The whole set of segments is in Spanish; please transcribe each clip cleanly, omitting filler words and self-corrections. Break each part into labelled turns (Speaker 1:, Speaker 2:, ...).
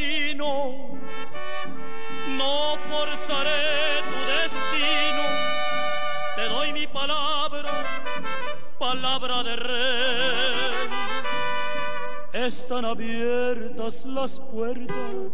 Speaker 1: camino, no forzaré tu destino, te doy mi palabra, palabra de rey. Están abiertas las puertas,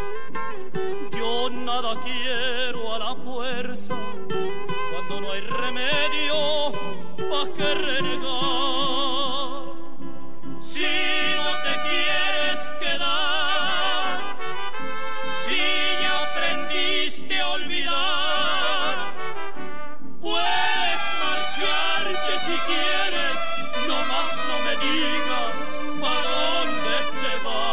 Speaker 1: yo nada quiero a la fuerza, cuando no hay remedio, ¿pa' qué renegar? Si no te quieres quedar, si ya aprendiste a olvidar, puedes marcharte si quieres, nomás no me digas para dónde te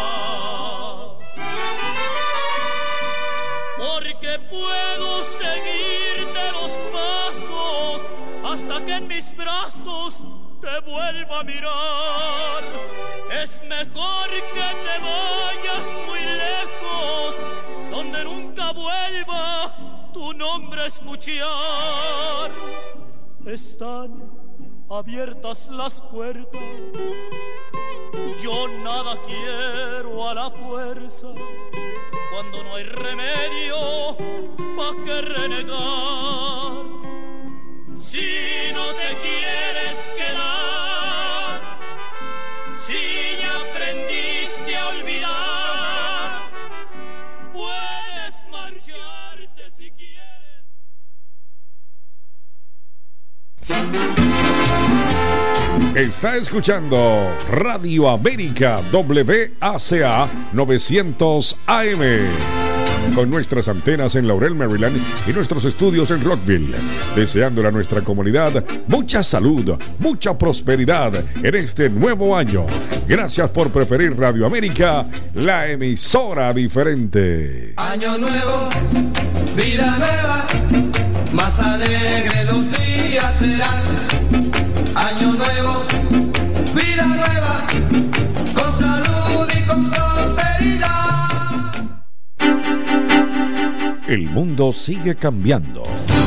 Speaker 1: vas. Porque puedo seguirte los pasos hasta que en mis brazos te vuelva a mirar. Es mejor que te vayas muy lejos, donde nunca vuelva tu nombre a escuchar. Están abiertas las puertas, yo nada quiero a la fuerza, cuando no hay remedio, ¿pa' qué renegar? Si no te quieres quedar, si ya aprendiste a olvidar, puedes marcharte si quieres.
Speaker 2: Está escuchando Radio América WACA 900 AM. Con nuestras antenas en Laurel, Maryland y nuestros estudios en Rockville, deseándole a nuestra comunidad mucha salud, mucha prosperidad en este nuevo año. Gracias por preferir Radio América, la emisora diferente.
Speaker 3: Año nuevo, vida nueva, más alegre los días serán. Año nuevo, vida nueva, con salud y con prosperidad.
Speaker 2: El mundo sigue cambiando.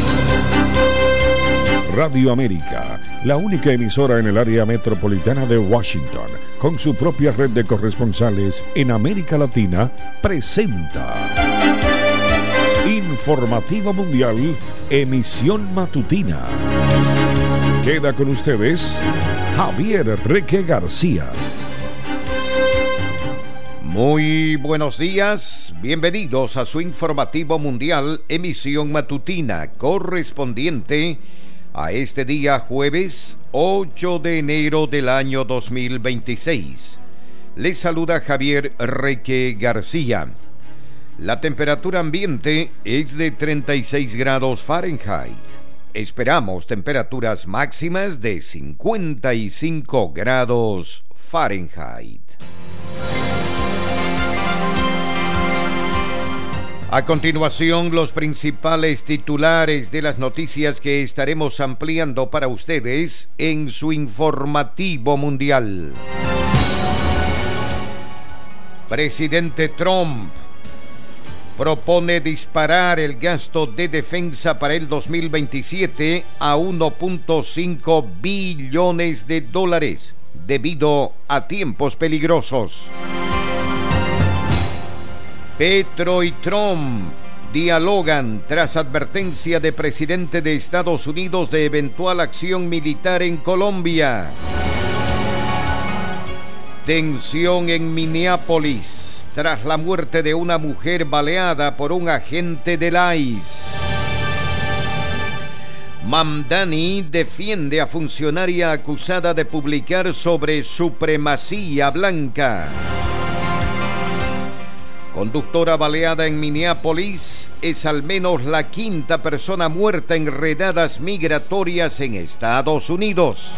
Speaker 2: Radio América, la única emisora en el área metropolitana de Washington, con su propia red de corresponsales en América Latina, presenta Informativo Mundial, emisión matutina. Queda con ustedes Javier Reque García.
Speaker 4: Muy buenos días, bienvenidos a su Informativo Mundial, emisión matutina correspondiente a este día jueves 8 de enero del año 2026. Les saluda Javier Reque García. La temperatura ambiente es de 36 grados Fahrenheit. Esperamos temperaturas máximas de 55 grados Fahrenheit. A continuación, los principales titulares de las noticias que estaremos ampliando para ustedes en su Informativo Mundial. Presidente Trump propone disparar el gasto de defensa para el 2027 a 1.5 billones de dólares debido a tiempos peligrosos. Petro y Trump dialogan tras advertencia de presidente de Estados Unidos de eventual acción militar en Colombia. Tensión en Minneapolis tras la muerte de una mujer baleada por un agente del ICE. Mamdani defiende a funcionaria acusada de publicar sobre supremacía blanca. Conductora baleada en Minneapolis es al menos la quinta persona muerta en redadas migratorias en Estados Unidos.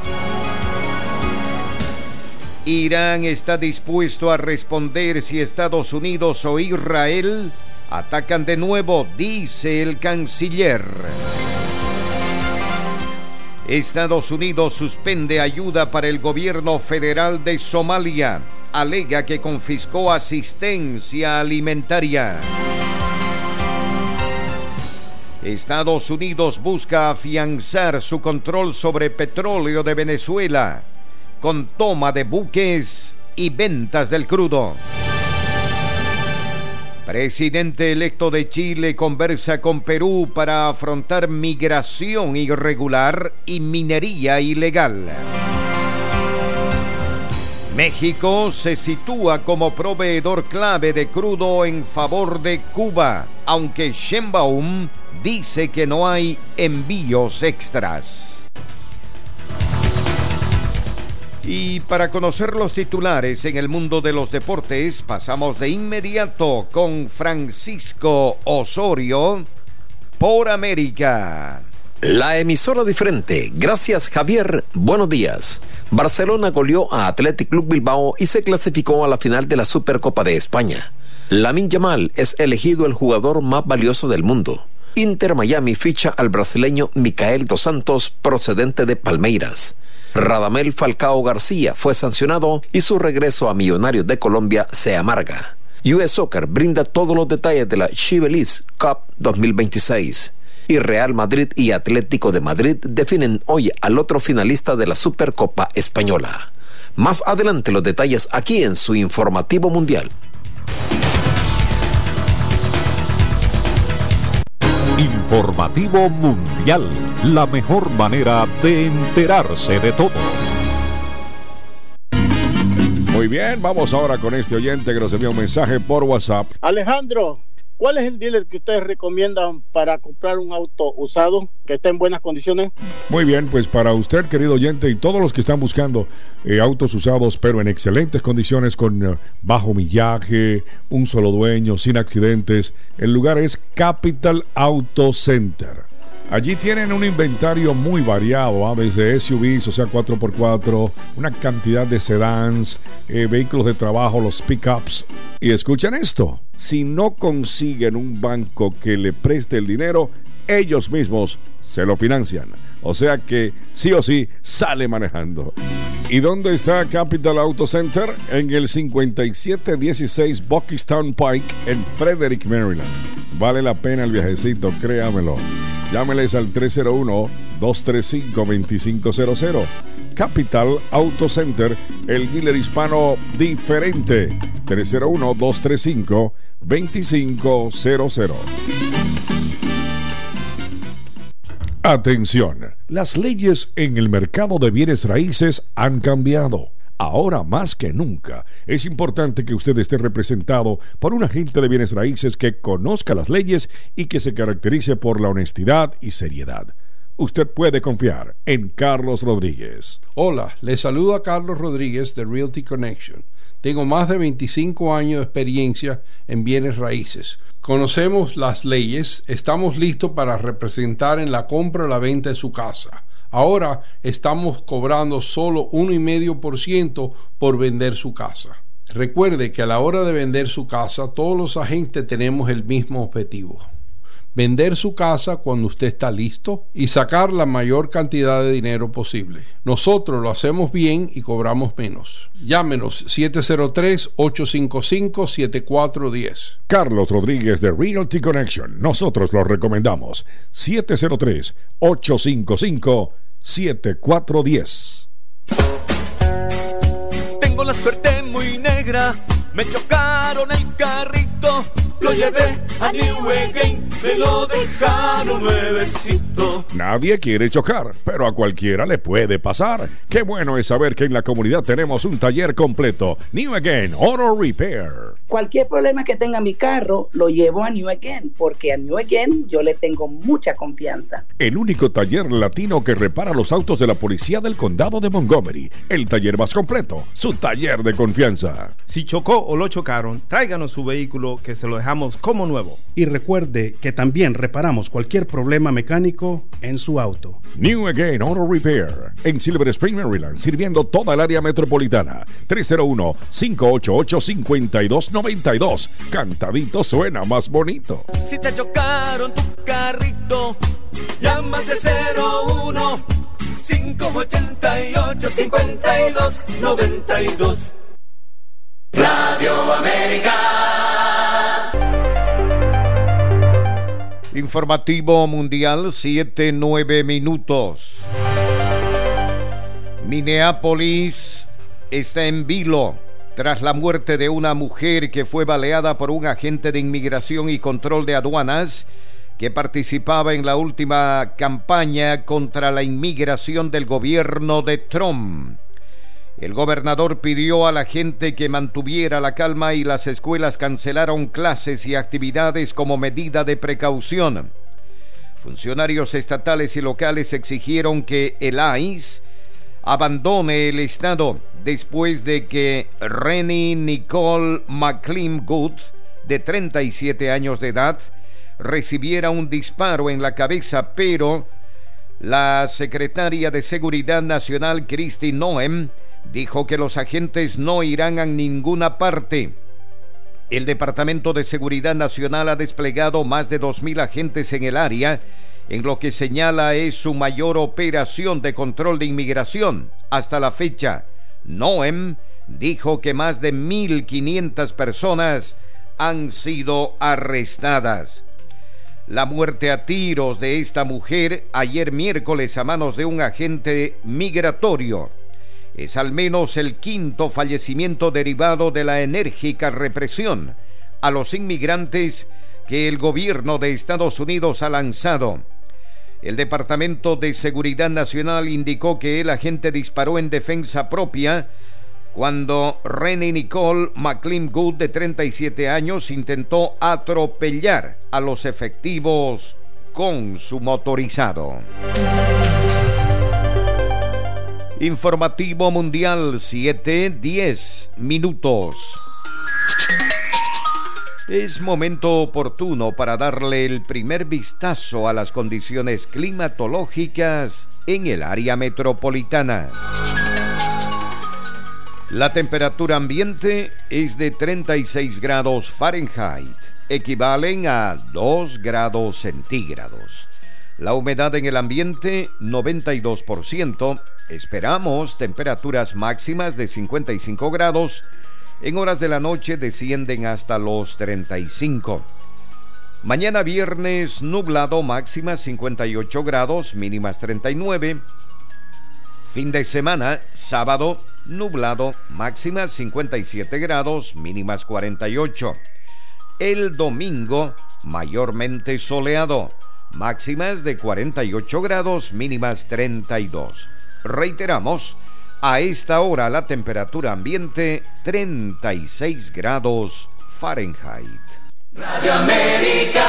Speaker 4: Irán está dispuesto a responder si Estados Unidos o Israel atacan de nuevo, dice el canciller. Estados Unidos suspende ayuda para el gobierno federal de Somalia. Alega que confiscó asistencia alimentaria. Estados Unidos busca afianzar su control sobre petróleo de Venezuela con toma de buques y ventas del crudo. Presidente electo de Chile conversa con Perú para afrontar migración irregular y minería ilegal. México se sitúa como proveedor clave de crudo en favor de Cuba, aunque Sheinbaum dice que no hay envíos extras. Y para conocer los titulares en el mundo de los deportes, pasamos de inmediato con Francisco Osorio por América.
Speaker 5: La emisora diferente. Gracias, Javier. Buenos días. Barcelona goleó a Athletic Club Bilbao y se clasificó a la final de la Supercopa de España. Lamine Yamal es elegido el jugador más valioso del mundo. Inter Miami ficha al brasileño Micael dos Santos, procedente de Palmeiras. Radamel Falcao García fue sancionado y su regreso a Millonarios de Colombia se amarga. US Soccer brinda todos los detalles de la Chivelis Cup 2026. Y Real Madrid y Atlético de Madrid definen hoy al otro finalista de la Supercopa Española. Más adelante los detalles aquí en su informativo mundial.
Speaker 2: Informativo mundial, la mejor manera de enterarse de todo. Muy bien, vamos ahora con este oyente que nos envía un mensaje por WhatsApp.
Speaker 6: Alejandro, ¿cuál es el dealer que ustedes recomiendan para comprar un auto usado que esté en buenas condiciones?
Speaker 2: Muy bien, pues para usted, querido oyente, y todos los que están buscando autos usados, pero en excelentes condiciones, con bajo millaje, un solo dueño, sin accidentes, el lugar es Capital Auto Center. Allí tienen un inventario muy variado, desde SUVs, o sea 4x4, una cantidad de sedans, vehículos de trabajo, los pickups. Y escuchen esto, si no consiguen un banco que le preste el dinero, ellos mismos se lo financian. O sea que sí o sí sale manejando. ¿Y dónde está Capital Auto Center? En el 5716 Buckstown Pike en Frederick, Maryland. Vale la pena el viajecito, créamelo. Llámeles al 301-235-2500. Capital Auto Center, el dealer hispano diferente. 301-235-2500. Atención, las leyes en el mercado de bienes raíces han cambiado. Ahora más que nunca, es importante que usted esté representado por un agente de bienes raíces que conozca las leyes y que se caracterice por la honestidad y seriedad. Usted puede confiar en Carlos Rodríguez.
Speaker 7: Hola, le saludo a Carlos Rodríguez de Realty Connection. Tengo más de 25 años de experiencia en bienes raíces. Conocemos las leyes, estamos listos para representar en la compra o la venta de su casa. Ahora estamos cobrando solo 1,5% por vender su casa. Recuerde que a la hora de vender su casa, todos los agentes tenemos el mismo objetivo: vender su casa cuando usted está listo y sacar la mayor cantidad de dinero posible. Nosotros lo hacemos bien y cobramos menos. Llámenos 703-855-7410.
Speaker 2: Carlos Rodríguez de Realty Connection. Nosotros lo recomendamos. 703-855-7410.
Speaker 1: Tengo la suerte muy negra, me chocaron el carrito, lo llevé a New Again, me lo dejaron nuevecito.
Speaker 2: Nadie quiere chocar, pero a cualquiera le puede pasar. Qué bueno es saber que en la comunidad tenemos un taller completo. New Again Auto Repair.
Speaker 8: Cualquier problema que tenga mi carro, lo llevo a New Again, porque a New Again yo le tengo mucha confianza.
Speaker 2: El único taller latino que repara los autos de la policía del condado de Montgomery. El taller más completo, su taller de confianza.
Speaker 9: Si chocó o lo chocaron, tráiganos su vehículo que se lo dejamos como nuevo.
Speaker 10: Y recuerde que también reparamos cualquier problema mecánico en su auto.
Speaker 2: New Again Auto Repair, en Silver Spring, Maryland, sirviendo toda el área metropolitana. 301-588-5292. Cantadito suena más bonito.
Speaker 1: Si te chocaron tu carrito, llama al 301-588-5292. Radio América.
Speaker 4: Informativo mundial, 7:09 minutos. Minneapolis está en vilo Tras la muerte de una mujer que fue baleada por un agente de inmigración y control de aduanas que participaba en la última campaña contra la inmigración del gobierno de Trump, el gobernador pidió a la gente que mantuviera la calma y las escuelas cancelaron clases y actividades como medida de precaución. Funcionarios estatales y locales exigieron que el ICE abandone el estado después de que Rennie Nicole McLean Good, de 37 años de edad, recibiera un disparo en la cabeza, pero la secretaria de Seguridad Nacional, Kristi Noem, dijo que los agentes no irán a ninguna parte. El Departamento de Seguridad Nacional ha desplegado más de 2,000 agentes en el área, en lo que señala es su mayor operación de control de inmigración hasta la fecha. Noem dijo que más de 1,500 personas han sido arrestadas. La muerte a tiros de esta mujer ayer miércoles a manos de un agente migratorio es al menos el quinto fallecimiento derivado de la enérgica represión a los inmigrantes que el gobierno de Estados Unidos ha lanzado. El Departamento de Seguridad Nacional indicó que el agente disparó en defensa propia cuando Rennie Nicole McLean Good, de 37 años, intentó atropellar a los efectivos con su motorizado. Informativo Mundial, 7:10 minutos. Es momento oportuno para darle el primer vistazo a las condiciones climatológicas en el área metropolitana. La temperatura ambiente es de 36 grados Fahrenheit, equivalen a 2 grados centígrados. La humedad en el ambiente, 92%. Esperamos temperaturas máximas de 55 grados. En horas de la noche descienden hasta los 35. Mañana viernes nublado, máximas 58 grados, mínimas 39. Fin de semana, sábado, nublado, máximas 57 grados, mínimas 48. El domingo, mayormente soleado, máximas de 48 grados, mínimas 32. Reiteramos, a esta hora la temperatura ambiente 36 grados Fahrenheit.
Speaker 1: Radio América.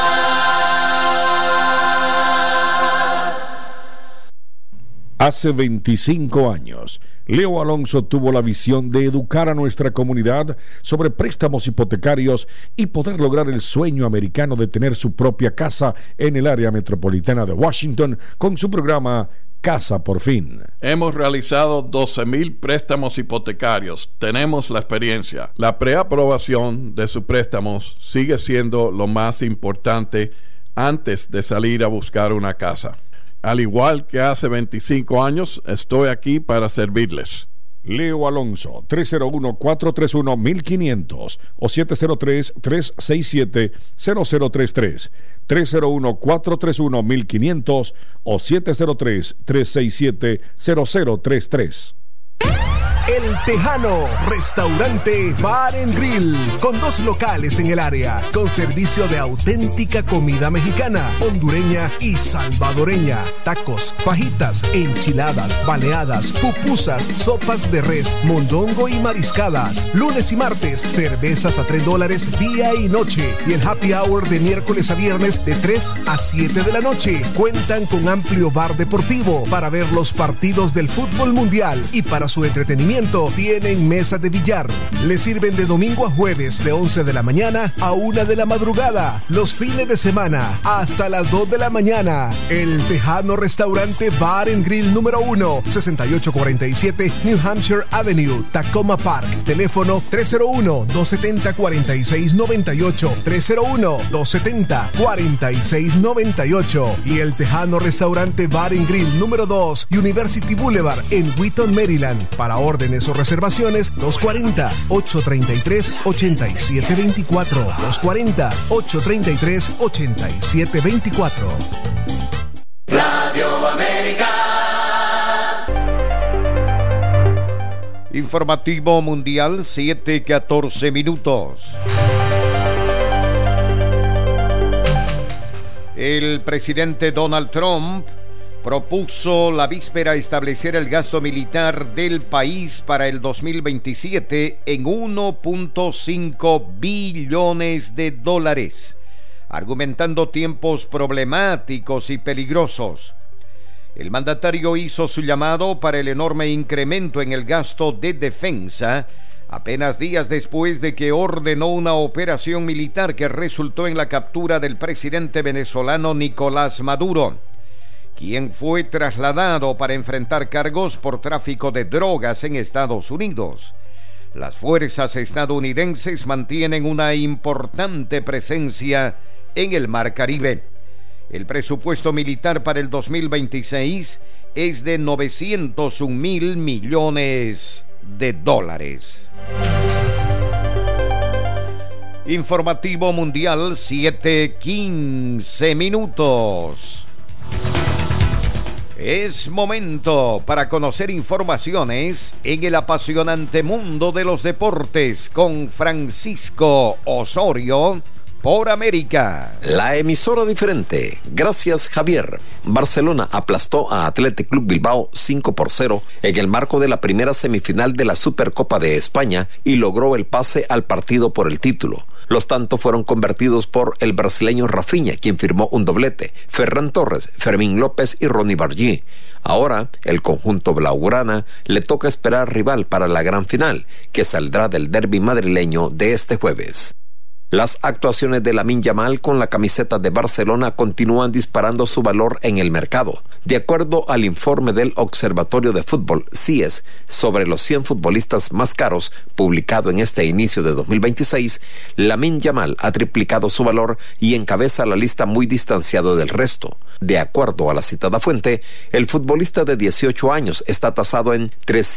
Speaker 2: Hace 25 años, Leo Alonso tuvo la visión de educar a nuestra comunidad sobre préstamos hipotecarios y poder lograr el sueño americano de tener su propia casa en el área metropolitana de Washington con su programa Casa por Fin.
Speaker 11: Hemos realizado 12,000 préstamos hipotecarios. Tenemos la experiencia. La preaprobación de sus préstamos sigue siendo lo más importante antes de salir a buscar una casa. Al igual que hace 25 años, estoy aquí para servirles.
Speaker 2: Leo Alonso, 301-431-1500 o 703-367-0033, 301-431-1500 o 703-367-0033.
Speaker 12: El Tejano, restaurante Bar and Grill, con 2 locales en el área, con servicio de auténtica comida mexicana, hondureña y salvadoreña, tacos, fajitas, enchiladas, baleadas, pupusas, sopas de res, mondongo y mariscadas. Lunes y martes, cervezas a $3 día y noche, y el happy hour de miércoles a viernes de 3 a 7 de la noche. Cuentan con amplio bar deportivo para ver los partidos del fútbol mundial, y para su entretenimiento tienen mesa de billar. Le sirven de domingo a jueves de 11 de la mañana a 1 de la madrugada. Los fines de semana hasta las 2 de la mañana. El Tejano Restaurante Bar and Grill número 1, 6847 New Hampshire Avenue, Tacoma Park. Teléfono 301-270-4698, 301-270-4698. Y el Tejano Restaurante Bar and Grill número 2, University Boulevard en Wheaton, Maryland. Para órdenes o reservaciones, 240-833-8724, 240-833-8724.
Speaker 1: Radio América.
Speaker 4: Informativo Mundial, 7:14 minutos. El presidente Donald Trump propuso la víspera establecer el gasto militar del país para el 2027 en $1.5 billones, argumentando tiempos problemáticos y peligrosos. El mandatario hizo su llamado para el enorme incremento en el gasto de defensa apenas días después de que ordenó una operación militar que resultó en la captura del presidente venezolano Nicolás Maduro, quien fue trasladado para enfrentar cargos por tráfico de drogas en Estados Unidos. Las fuerzas estadounidenses mantienen una importante presencia en el Mar Caribe. El presupuesto militar para el 2026 es de $901 millones. Informativo Mundial, 7:15 minutos. Es momento para conocer informaciones en el apasionante mundo de los deportes con Francisco Osorio por América.
Speaker 5: La emisora diferente. Gracias, Javier. Barcelona aplastó a Athletic Club Bilbao 5-0 en el marco de la primera semifinal de la Supercopa de España y logró el pase al partido por el título. Los tantos fueron convertidos por el brasileño Rafinha, quien firmó un doblete, Ferran Torres, Fermín López y Ronnie Bargí. Ahora, el conjunto blaugrana le toca esperar rival para la gran final, que saldrá del derbi madrileño de este jueves. Las actuaciones de Lamine Yamal con la camiseta de Barcelona continúan disparando su valor en el mercado. De acuerdo al informe del Observatorio de Fútbol, CIES, sobre los 100 futbolistas más caros, publicado en este inicio de 2026, Lamine Yamal ha triplicado su valor y encabeza la lista muy distanciado del resto. De acuerdo a la citada fuente, el futbolista de 18 años está tasado en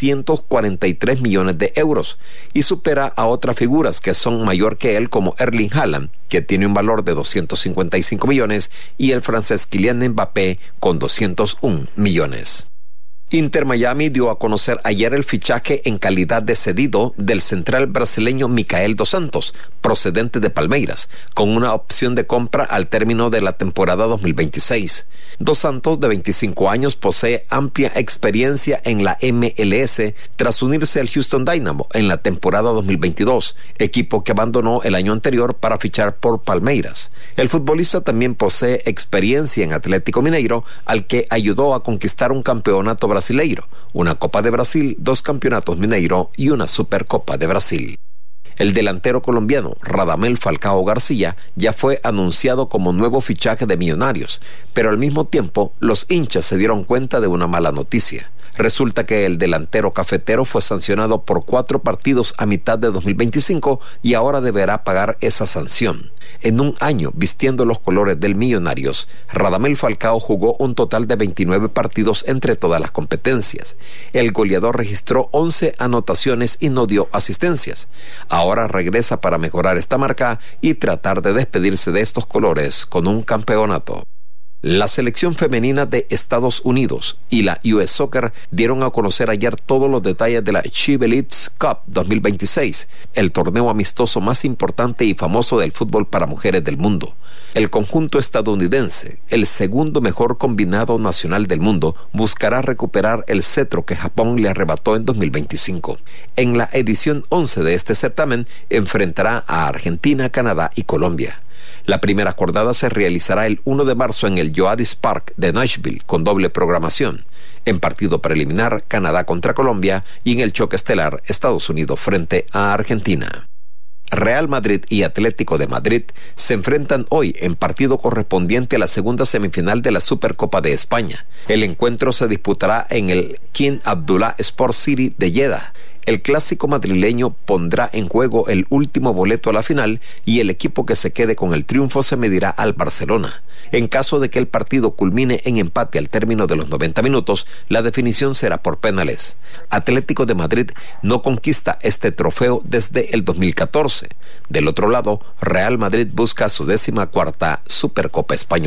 Speaker 5: 343 millones de euros y supera a otras figuras que son mayor que él, como Erling Haaland, que tiene un valor de 255 millones, y el francés Kylian Mbappé con 201 millones. Inter Miami dio a conocer ayer el fichaje en calidad de cedido del central brasileño Micael Dos Santos, procedente de Palmeiras, con una opción de compra al término de la temporada 2026. Dos Santos, de 25 años, posee amplia experiencia en la MLS tras unirse al Houston Dynamo en la temporada 2022, equipo que abandonó el año anterior para fichar por Palmeiras. El futbolista también posee experiencia en Atlético Mineiro, al que ayudó a conquistar un campeonato brasileiro, una Copa de Brasil, 2 campeonatos mineiro y una Supercopa de Brasil. El delantero colombiano Radamel Falcao García ya fue anunciado como nuevo fichaje de Millonarios, pero al mismo tiempo los hinchas se dieron cuenta de una mala noticia. Resulta que el delantero cafetero fue sancionado por 4 partidos a mitad de 2025 y ahora deberá pagar esa sanción. En un año vistiendo los colores del Millonarios, Radamel Falcao jugó un total de 29 partidos entre todas las competencias. El goleador registró 11 anotaciones y no dio asistencias. Ahora regresa para mejorar esta marca y tratar de despedirse de estos colores con un campeonato. La selección femenina de Estados Unidos y la US Soccer dieron a conocer ayer todos los detalles de la She Believes Cup 2026, el torneo amistoso más importante y famoso del fútbol para mujeres del mundo. El conjunto estadounidense, el segundo mejor combinado nacional del mundo, buscará recuperar el cetro que Japón le arrebató en 2025. En la edición 11 de este certamen enfrentará a Argentina, Canadá y Colombia. La primera jornada se realizará el 1 de marzo en el Yoadis Park de Nashville, con doble programación. En partido preliminar, Canadá contra Colombia, y en el choque estelar, Estados Unidos frente a Argentina. Real Madrid y Atlético de Madrid se enfrentan hoy en partido correspondiente a la segunda semifinal de la Supercopa de España. El encuentro se disputará en el King Abdullah Sport City de Jeddah. El clásico madrileño pondrá en juego el último boleto a la final y el equipo que se quede con el triunfo se medirá al Barcelona. En caso de que el partido culmine en empate al término de los 90 minutos, la definición será por penales. Atlético de Madrid no conquista este trofeo desde el 2014. Del otro lado, Real Madrid busca su 14ª Supercopa Española.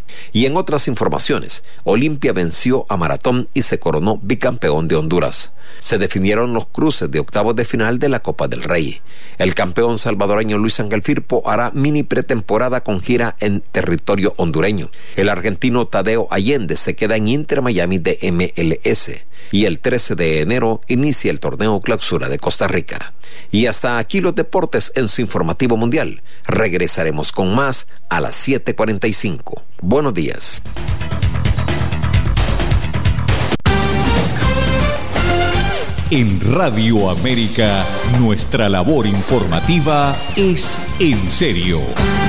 Speaker 5: Y en otras informaciones, Olimpia venció a Maratón y se coronó bicampeón de Honduras. Se definieron los cruces de octavos de final de la Copa del Rey. El campeón salvadoreño Luis Ángel Firpo hará mini pretemporada con gira en territorio hondureño. El argentino Tadeo Allende se queda en Inter Miami de MLS. Y el 13 de enero inicia el torneo Clausura de Costa Rica. Y hasta aquí los deportes en su informativo mundial. Regresaremos con más a las 7:45. Buenos días.
Speaker 13: En Radio América, nuestra labor informativa es en serio.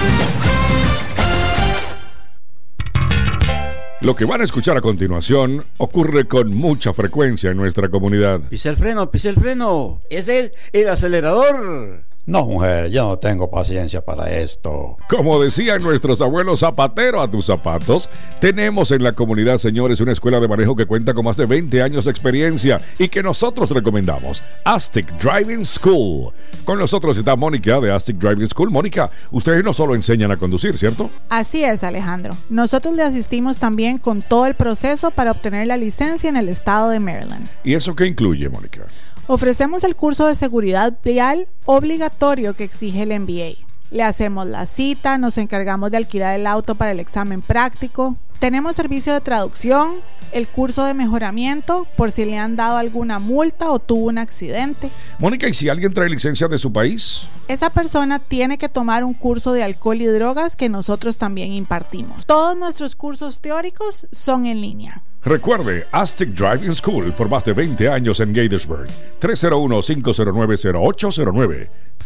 Speaker 2: Lo que van a escuchar a continuación ocurre con mucha frecuencia en nuestra comunidad.
Speaker 14: Pise el freno. Ese es el acelerador.
Speaker 15: No, mujer, yo no tengo paciencia para esto.
Speaker 2: Como decían nuestros abuelos, zapatero a tus zapatos. Tenemos en la comunidad, señores, una escuela de manejo que cuenta con más de 20 años de experiencia y que nosotros recomendamos, Aztec Driving School. Con nosotros está Mónica de Aztec Driving School. Mónica, ustedes no solo enseñan a conducir, ¿cierto?
Speaker 16: Así es, Alejandro. Nosotros le asistimos también con todo el proceso para obtener la licencia en el estado de Maryland.
Speaker 2: ¿Y eso qué incluye, Mónica?
Speaker 16: Ofrecemos el curso de seguridad vial obligatorio que exige el MBA. Le hacemos la cita, nos encargamos de alquilar el auto para el examen práctico. Tenemos servicio de traducción, el curso de mejoramiento por si le han dado alguna multa o tuvo un accidente.
Speaker 2: Mónica, ¿y si alguien trae licencia de su país?
Speaker 16: Esa persona tiene que tomar un curso de alcohol y drogas que nosotros también impartimos. Todos nuestros cursos teóricos son en línea.
Speaker 2: Recuerde, Aztec Driving School por más de 20 años en Gatesburg. 301-509-0809.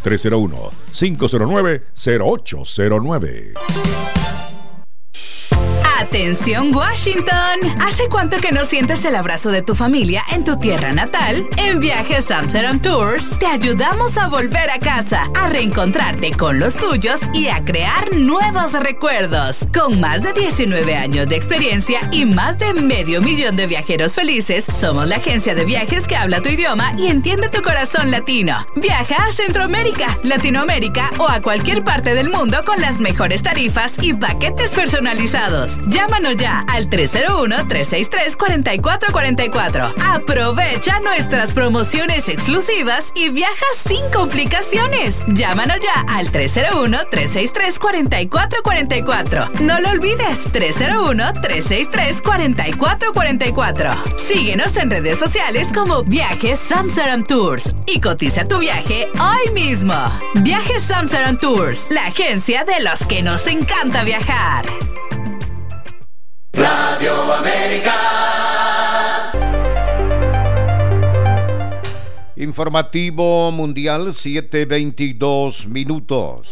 Speaker 2: 301-509-0809.
Speaker 17: Atención Washington, ¿hace cuánto que no sientes el abrazo de tu familia en tu tierra natal? En Viajes Amsterdam Tours te ayudamos a volver a casa, a reencontrarte con los tuyos y a crear nuevos recuerdos. Con más de 19 años de experiencia y más de 500,000 de viajeros felices, somos la agencia de viajes que habla tu idioma y entiende tu corazón latino. Viaja a Centroamérica, Latinoamérica o a cualquier parte del mundo con las mejores tarifas y paquetes personalizados. Llámanos ya al 301-363-4444. Aprovecha nuestras promociones exclusivas y viaja sin complicaciones. Llámanos ya al 301-363-4444. No lo olvides, 301-363-4444. Síguenos en redes sociales como Viajes Amsterdam Tours y cotiza tu viaje hoy mismo. Viajes Amsterdam Tours, la agencia de los que nos encanta viajar.
Speaker 1: Radio América.
Speaker 4: Informativo Mundial, 7:22 minutos.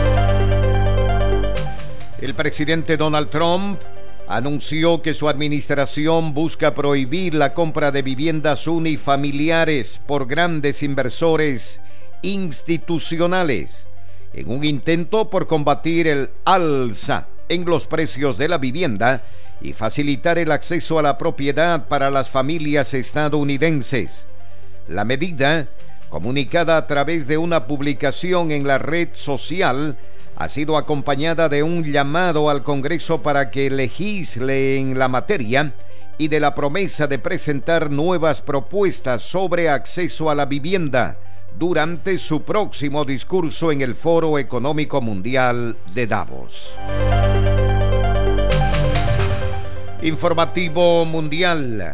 Speaker 4: El presidente Donald Trump anunció que su administración busca prohibir la compra de viviendas unifamiliares por grandes inversores institucionales en un intento por combatir el alza en los precios de la vivienda y facilitar el acceso a la propiedad para las familias estadounidenses. La medida, comunicada a través de una publicación en la red social, ha sido acompañada de un llamado al Congreso para que legisle en la materia y de la promesa de presentar nuevas propuestas sobre acceso a la vivienda durante su próximo discurso en el Foro Económico Mundial de Davos. Informativo Mundial.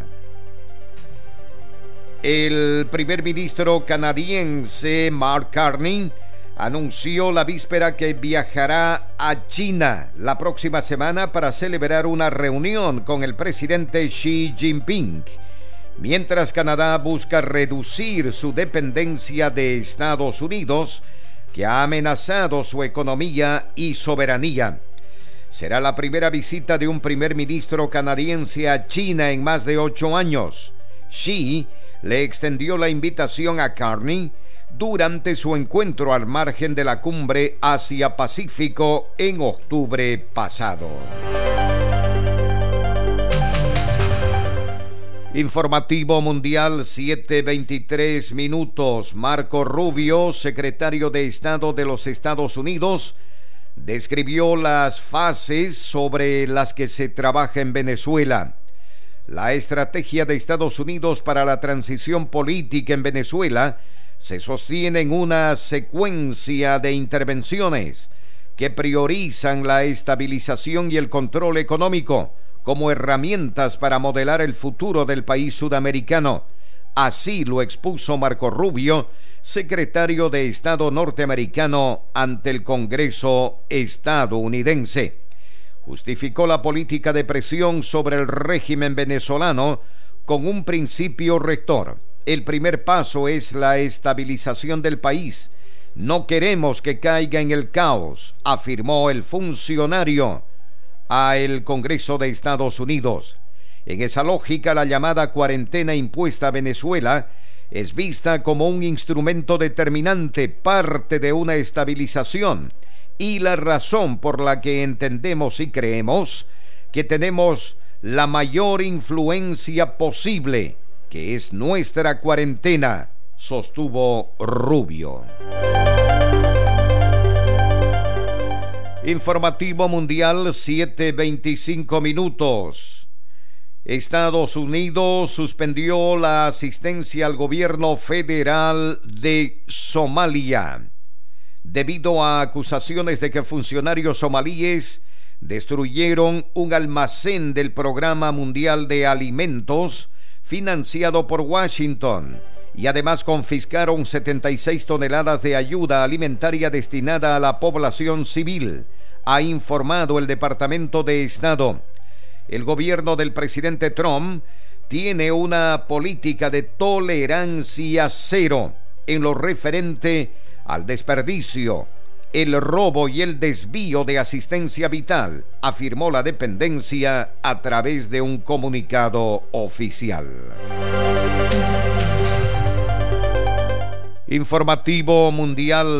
Speaker 4: El primer ministro canadiense Mark Carney anunció la víspera que viajará a China la próxima semana para celebrar una reunión con el presidente Xi Jinping, mientras Canadá busca reducir su dependencia de Estados Unidos, que ha amenazado su economía y soberanía. Será la primera visita de un primer ministro canadiense a China en más de 8 años. Xi le extendió la invitación a Carney durante su encuentro al margen de la cumbre Asia-Pacífico en octubre pasado. Informativo Mundial, 7:23 minutos. Marco Rubio, secretario de Estado de los Estados Unidos, describió las fases sobre las que se trabaja en Venezuela. La estrategia de Estados Unidos para la transición política en Venezuela se sostiene en una secuencia de intervenciones que priorizan la estabilización y el control económico como herramientas para modelar el futuro del país sudamericano. Así lo expuso Marco Rubio, secretario de Estado norteamericano ante el Congreso estadounidense. Justificó la política de presión sobre el régimen venezolano con un principio rector. El primer paso es la estabilización del país. No queremos que caiga en el caos, afirmó el funcionario al Congreso de Estados Unidos. En esa lógica, la llamada cuarentena impuesta a Venezuela es vista como un instrumento determinante, parte de una estabilización, y la razón por la que entendemos y creemos que tenemos la mayor influencia posible, que es nuestra cuarentena, sostuvo Rubio. Informativo Mundial, 7:25 minutos. Estados Unidos suspendió la asistencia al gobierno federal de Somalia debido a acusaciones de que funcionarios somalíes destruyeron un almacén del Programa Mundial de Alimentos financiado por Washington y además confiscaron 76 toneladas de ayuda alimentaria destinada a la población civil, ha informado el Departamento de Estado. El gobierno del presidente Trump tiene una política de tolerancia cero en lo referente al desperdicio, el robo y el desvío de asistencia vital, afirmó la dependencia a través de un comunicado oficial. Informativo Mundial,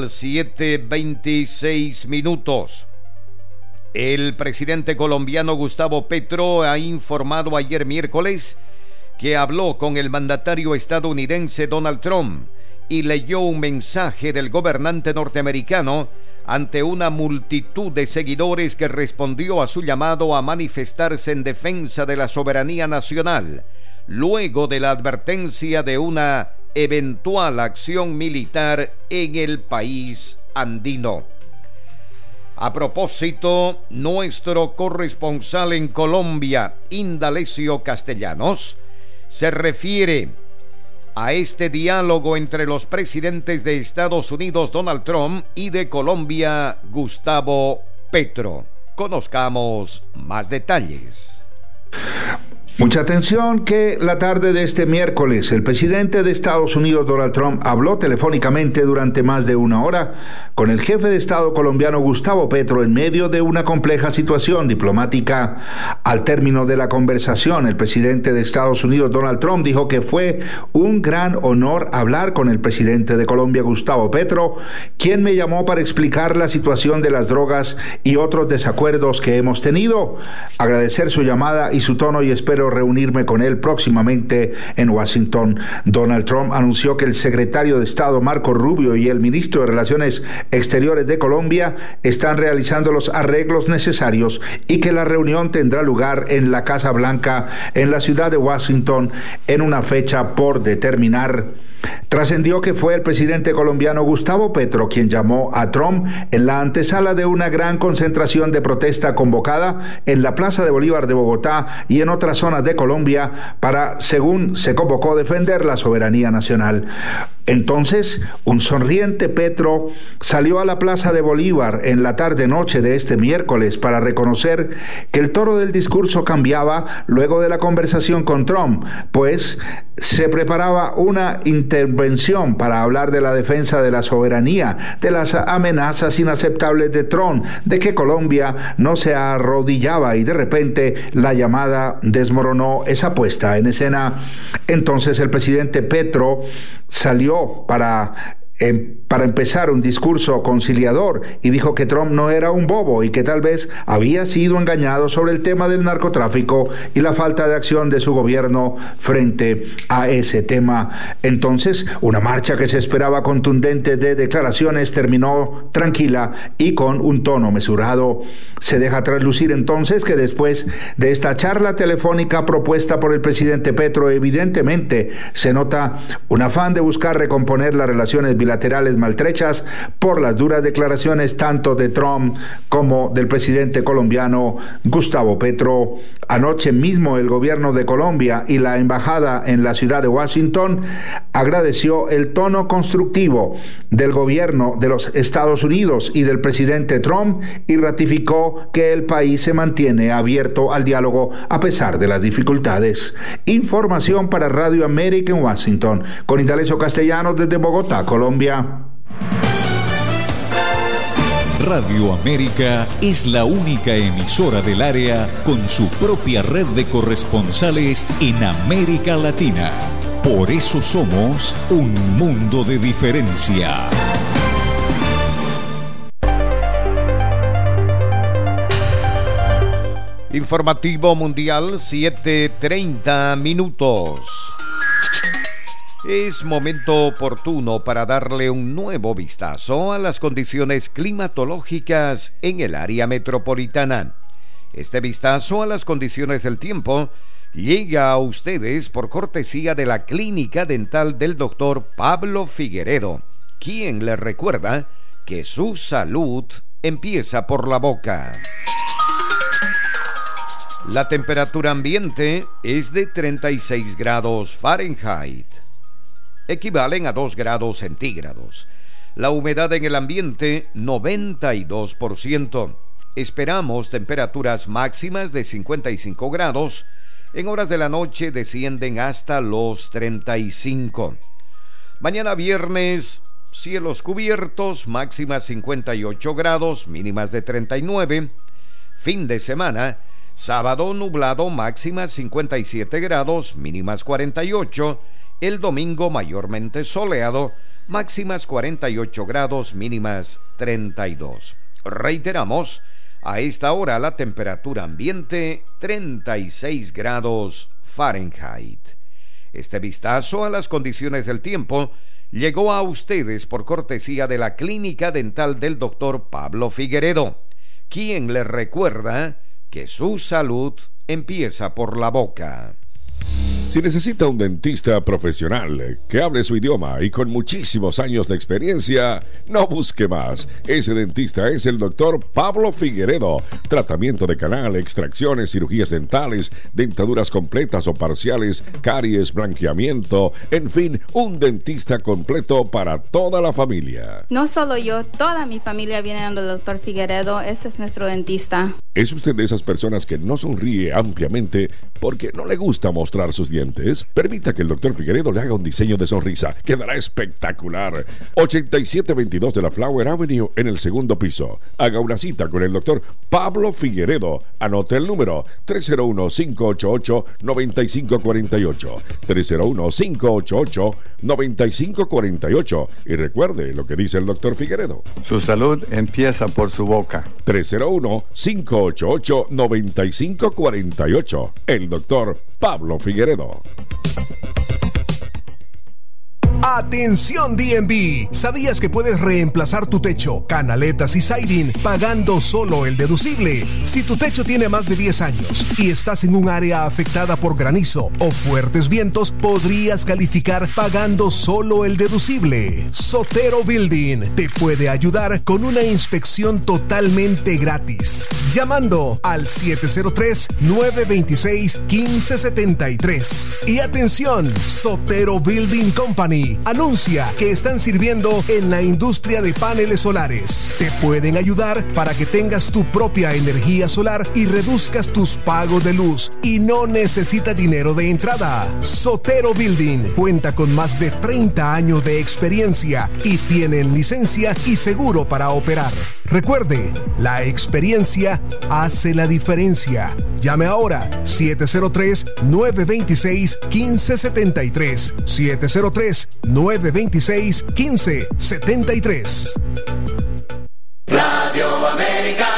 Speaker 4: 7:26 minutos. El presidente colombiano Gustavo Petro ha informado ayer miércoles que habló con el mandatario estadounidense Donald Trump y leyó un mensaje del gobernante norteamericano ante una multitud de seguidores que respondió a su llamado a manifestarse en defensa de la soberanía nacional, luego de la advertencia de una eventual acción militar en el país andino. A propósito, nuestro corresponsal en Colombia, Indalecio Castellanos, se refiere a este diálogo entre los presidentes de Estados Unidos, Donald Trump, y de Colombia, Gustavo Petro. Conozcamos más detalles.
Speaker 18: Mucha atención que la tarde de este miércoles el presidente de Estados Unidos, Donald Trump, habló telefónicamente durante más de una hora con el jefe de Estado colombiano Gustavo Petro en medio de una compleja situación diplomática. Al término de la conversación, el presidente de Estados Unidos, Donald Trump, dijo que fue un gran honor hablar con el presidente de Colombia, Gustavo Petro, quien me llamó para explicar la situación de las drogas y otros desacuerdos que hemos tenido. Agradecer su llamada y su tono y espero reunirme con él próximamente en Washington. Donald Trump anunció que el secretario de Estado Marco Rubio y el ministro de Relaciones Exteriores de Colombia están realizando los arreglos necesarios y que la reunión tendrá lugar en la Casa Blanca en la ciudad de Washington en una fecha por determinar. Trascendió que fue el presidente colombiano Gustavo Petro quien llamó a Trump en la antesala de una gran concentración de protesta convocada en la Plaza de Bolívar de Bogotá y en otras zonas de Colombia para, según se convocó, defender la soberanía nacional. Entonces, un sonriente Petro salió a la Plaza de Bolívar en la tarde-noche de este miércoles para reconocer que el tono del discurso cambiaba luego de la conversación con Trump, pues se preparaba una intervención para hablar de la defensa de la soberanía, de las amenazas inaceptables de Trump, de que Colombia no se arrodillaba y de repente la llamada desmoronó esa puesta en escena. Entonces el presidente Petro salió para para empezar un discurso conciliador y dijo que Trump no era un bobo y que tal vez había sido engañado sobre el tema del narcotráfico y la falta de acción de su gobierno frente a ese tema. Entonces, una marcha que se esperaba contundente de declaraciones terminó tranquila y con un tono mesurado. Se deja traslucir entonces que después de esta charla telefónica propuesta por el presidente Petro, evidentemente se nota un afán de buscar recomponer las relaciones bilaterales maltrechas por las duras declaraciones tanto de Trump como del presidente colombiano Gustavo Petro. Anoche mismo el gobierno de Colombia y la embajada en la ciudad de Washington agradeció el tono constructivo del gobierno de los Estados Unidos y del presidente Trump y ratificó que el país se mantiene abierto al diálogo a pesar de las dificultades. Información para Radio América en Washington, con Indalecio Castellanos desde Bogotá, Colombia.
Speaker 13: Radio América es la única emisora del área con su propia red de corresponsales en América Latina. Por eso somos un mundo de diferencia.
Speaker 4: Informativo Mundial, 7:30 minutos. Es momento oportuno para darle un nuevo vistazo a las condiciones climatológicas en el área metropolitana. Este vistazo a las condiciones del tiempo llega a ustedes por cortesía de la Clínica Dental del Dr. Pablo Figueredo, quien les recuerda que su salud empieza por la boca. La temperatura ambiente es de 36 grados Fahrenheit. Equivalen a 2 grados centígrados. La humedad en el ambiente, 92%. Esperamos temperaturas máximas de 55 grados. En horas de la noche descienden hasta los 35. Mañana viernes, cielos cubiertos, máximas 58 grados, mínimas de 39. Fin de semana, sábado nublado, máximas 57 grados, mínimas 48. El domingo mayormente soleado, máximas 48 grados, mínimas 32. Reiteramos, a esta hora la temperatura ambiente 36 grados Fahrenheit. Este vistazo a las condiciones del tiempo llegó a ustedes por cortesía de la Clínica Dental del Dr. Pablo Figueredo, quien les recuerda que su salud empieza por la boca.
Speaker 2: Si necesita un dentista profesional que hable su idioma y con muchísimos años de experiencia, no busque más. Ese dentista es el doctor Pablo Figueredo. Tratamiento de canal, extracciones, cirugías dentales, dentaduras completas o parciales, caries, blanqueamiento, en fin, un dentista completo para toda la familia.
Speaker 19: No solo yo, toda mi familia viene al doctor Figueredo. Ese es nuestro dentista.
Speaker 2: ¿Es usted de esas personas que no sonríe ampliamente porque no le gusta mostrar sus dientes? Permita que el doctor Figueredo le haga un diseño de sonrisa. Quedará espectacular. 8722 de la Flower Avenue en el segundo piso. Haga una cita con el doctor Pablo Figueredo. Anote el número 301-588-9548. 301-588-9548. Y recuerde lo que dice el doctor Figueredo.
Speaker 20: Su salud empieza por su boca.
Speaker 2: 301-588-9548. El doctor Pablo Figueredo.
Speaker 12: Atención DNB, ¿sabías que puedes reemplazar tu techo, canaletas y siding pagando solo el deducible? Si tu techo tiene más de 10 años y estás en un área afectada por granizo o fuertes vientos, podrías calificar pagando solo el deducible. Sotero Building te puede ayudar con una inspección totalmente gratis, llamando al 703-926-1573. Y atención, Sotero Building Company anuncia que están sirviendo en la industria de paneles solares. Te pueden ayudar para que tengas tu propia energía solar y reduzcas tus pagos de luz y no necesita dinero de entrada. Sotero Building cuenta con más de 30 años de experiencia y tienen licencia y seguro para operar. Recuerde, la experiencia hace la diferencia. Llame ahora 703-926-1573. 703-926-1573.
Speaker 1: Radio América.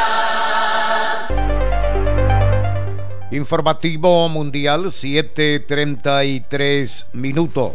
Speaker 4: Informativo Mundial, 7:33 minutos.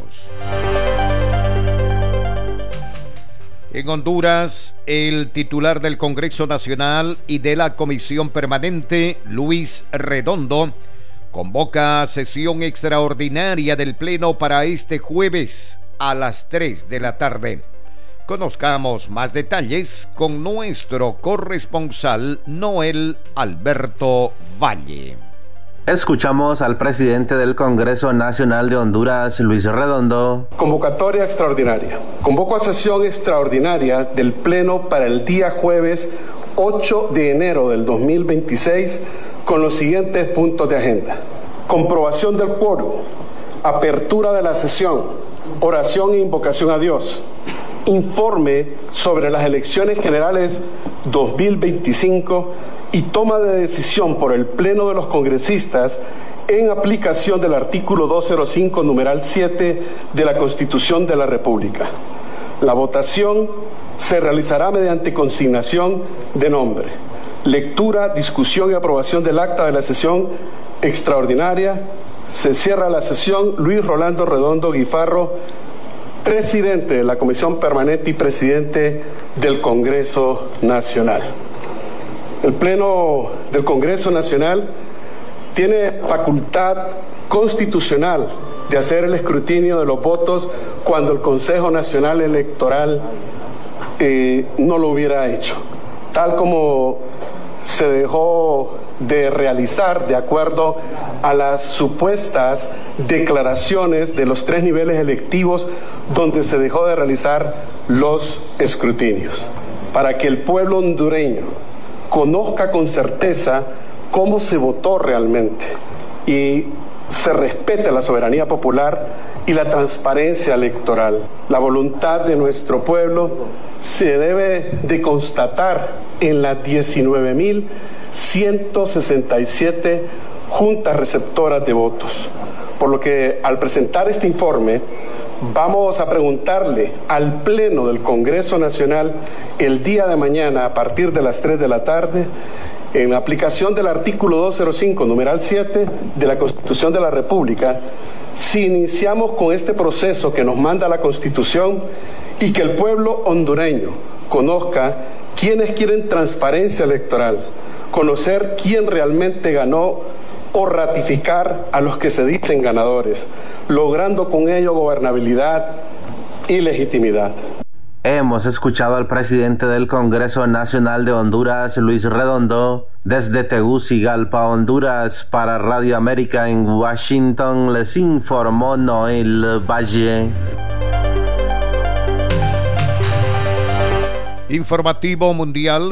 Speaker 4: En Honduras, el titular del Congreso Nacional y de la Comisión Permanente, Luis Redondo, convoca sesión extraordinaria del Pleno para este jueves a las 3 de la tarde. Conozcamos más detalles con nuestro corresponsal Noel Alberto Valle.
Speaker 21: Escuchamos al presidente del Congreso Nacional de Honduras, Luis Redondo.
Speaker 22: Convocatoria extraordinaria. Convoco a sesión extraordinaria del Pleno para el día jueves 8 de enero del 2026 con los siguientes puntos de agenda. Comprobación del quórum, apertura de la sesión, oración e invocación a Dios, informe sobre las elecciones generales 2025 y toma de decisión por el Pleno de los Congresistas en aplicación del artículo 205, numeral 7 de la Constitución de la República. La votación se realizará mediante consignación de nombre. Lectura, discusión y aprobación del acta de la sesión extraordinaria. Se cierra la sesión. Luis Rolando Redondo Guifarro, presidente de la Comisión Permanente y presidente del Congreso Nacional. El Pleno del Congreso Nacional tiene facultad constitucional de hacer el escrutinio de los votos cuando el Consejo Nacional Electoral no lo hubiera hecho, tal como se dejó de realizar de acuerdo a las supuestas declaraciones de los 3 niveles electivos donde se dejó de realizar los escrutinios. Para que el pueblo hondureño conozca con certeza cómo se votó realmente y se respete la soberanía popular y la transparencia electoral. La voluntad de nuestro pueblo se debe de constatar en las 19.167 juntas receptoras de votos. Por lo que al presentar este informe vamos a preguntarle al Pleno del Congreso Nacional el día de mañana a partir de las 3 de la tarde, en la aplicación del artículo 205, numeral 7 de la Constitución de la República, si iniciamos con este proceso que nos manda la Constitución y que el pueblo hondureño conozca quiénes quieren transparencia electoral, conocer quién realmente ganó o ratificar a los que se dicen ganadores, logrando con ello gobernabilidad y legitimidad.
Speaker 21: Hemos escuchado al presidente del Congreso Nacional de Honduras, Luis Redondo. Desde Tegucigalpa, Honduras, para Radio América en Washington, les informó Noel Valle.
Speaker 4: Informativo Mundial,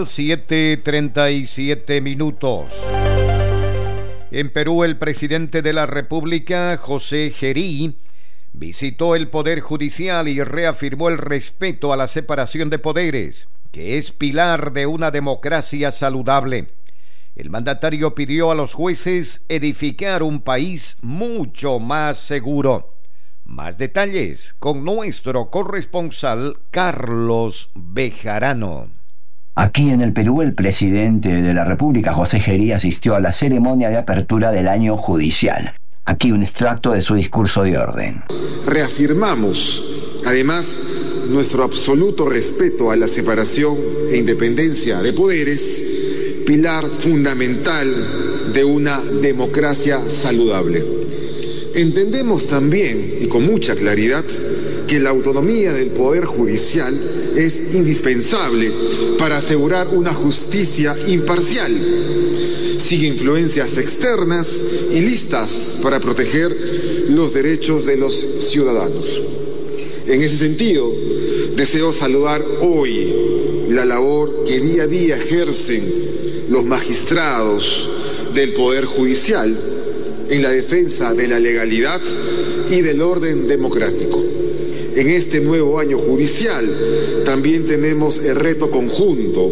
Speaker 4: 7:37 minutos. En Perú, el presidente de la República, José Gerí, visitó el Poder Judicial y reafirmó el respeto a la separación de poderes, que es pilar de una democracia saludable. El mandatario pidió a los jueces edificar un país mucho más seguro. Más detalles con nuestro corresponsal Carlos Bejarano.
Speaker 23: Aquí en el Perú, el presidente de la República, José Gerí, asistió a la ceremonia de apertura del año judicial. Aquí un extracto de su discurso de orden.
Speaker 24: Reafirmamos, además, nuestro absoluto respeto a la separación e independencia de poderes, pilar fundamental de una democracia saludable. Entendemos también, y con mucha claridad, que la autonomía del Poder Judicial es indispensable para asegurar una justicia imparcial, sin influencias externas y listas para proteger los derechos de los ciudadanos. En ese sentido, deseo saludar hoy la labor que día a día ejercen los magistrados del Poder Judicial en la defensa de la legalidad y del orden democrático. En este nuevo año judicial también tenemos el reto conjunto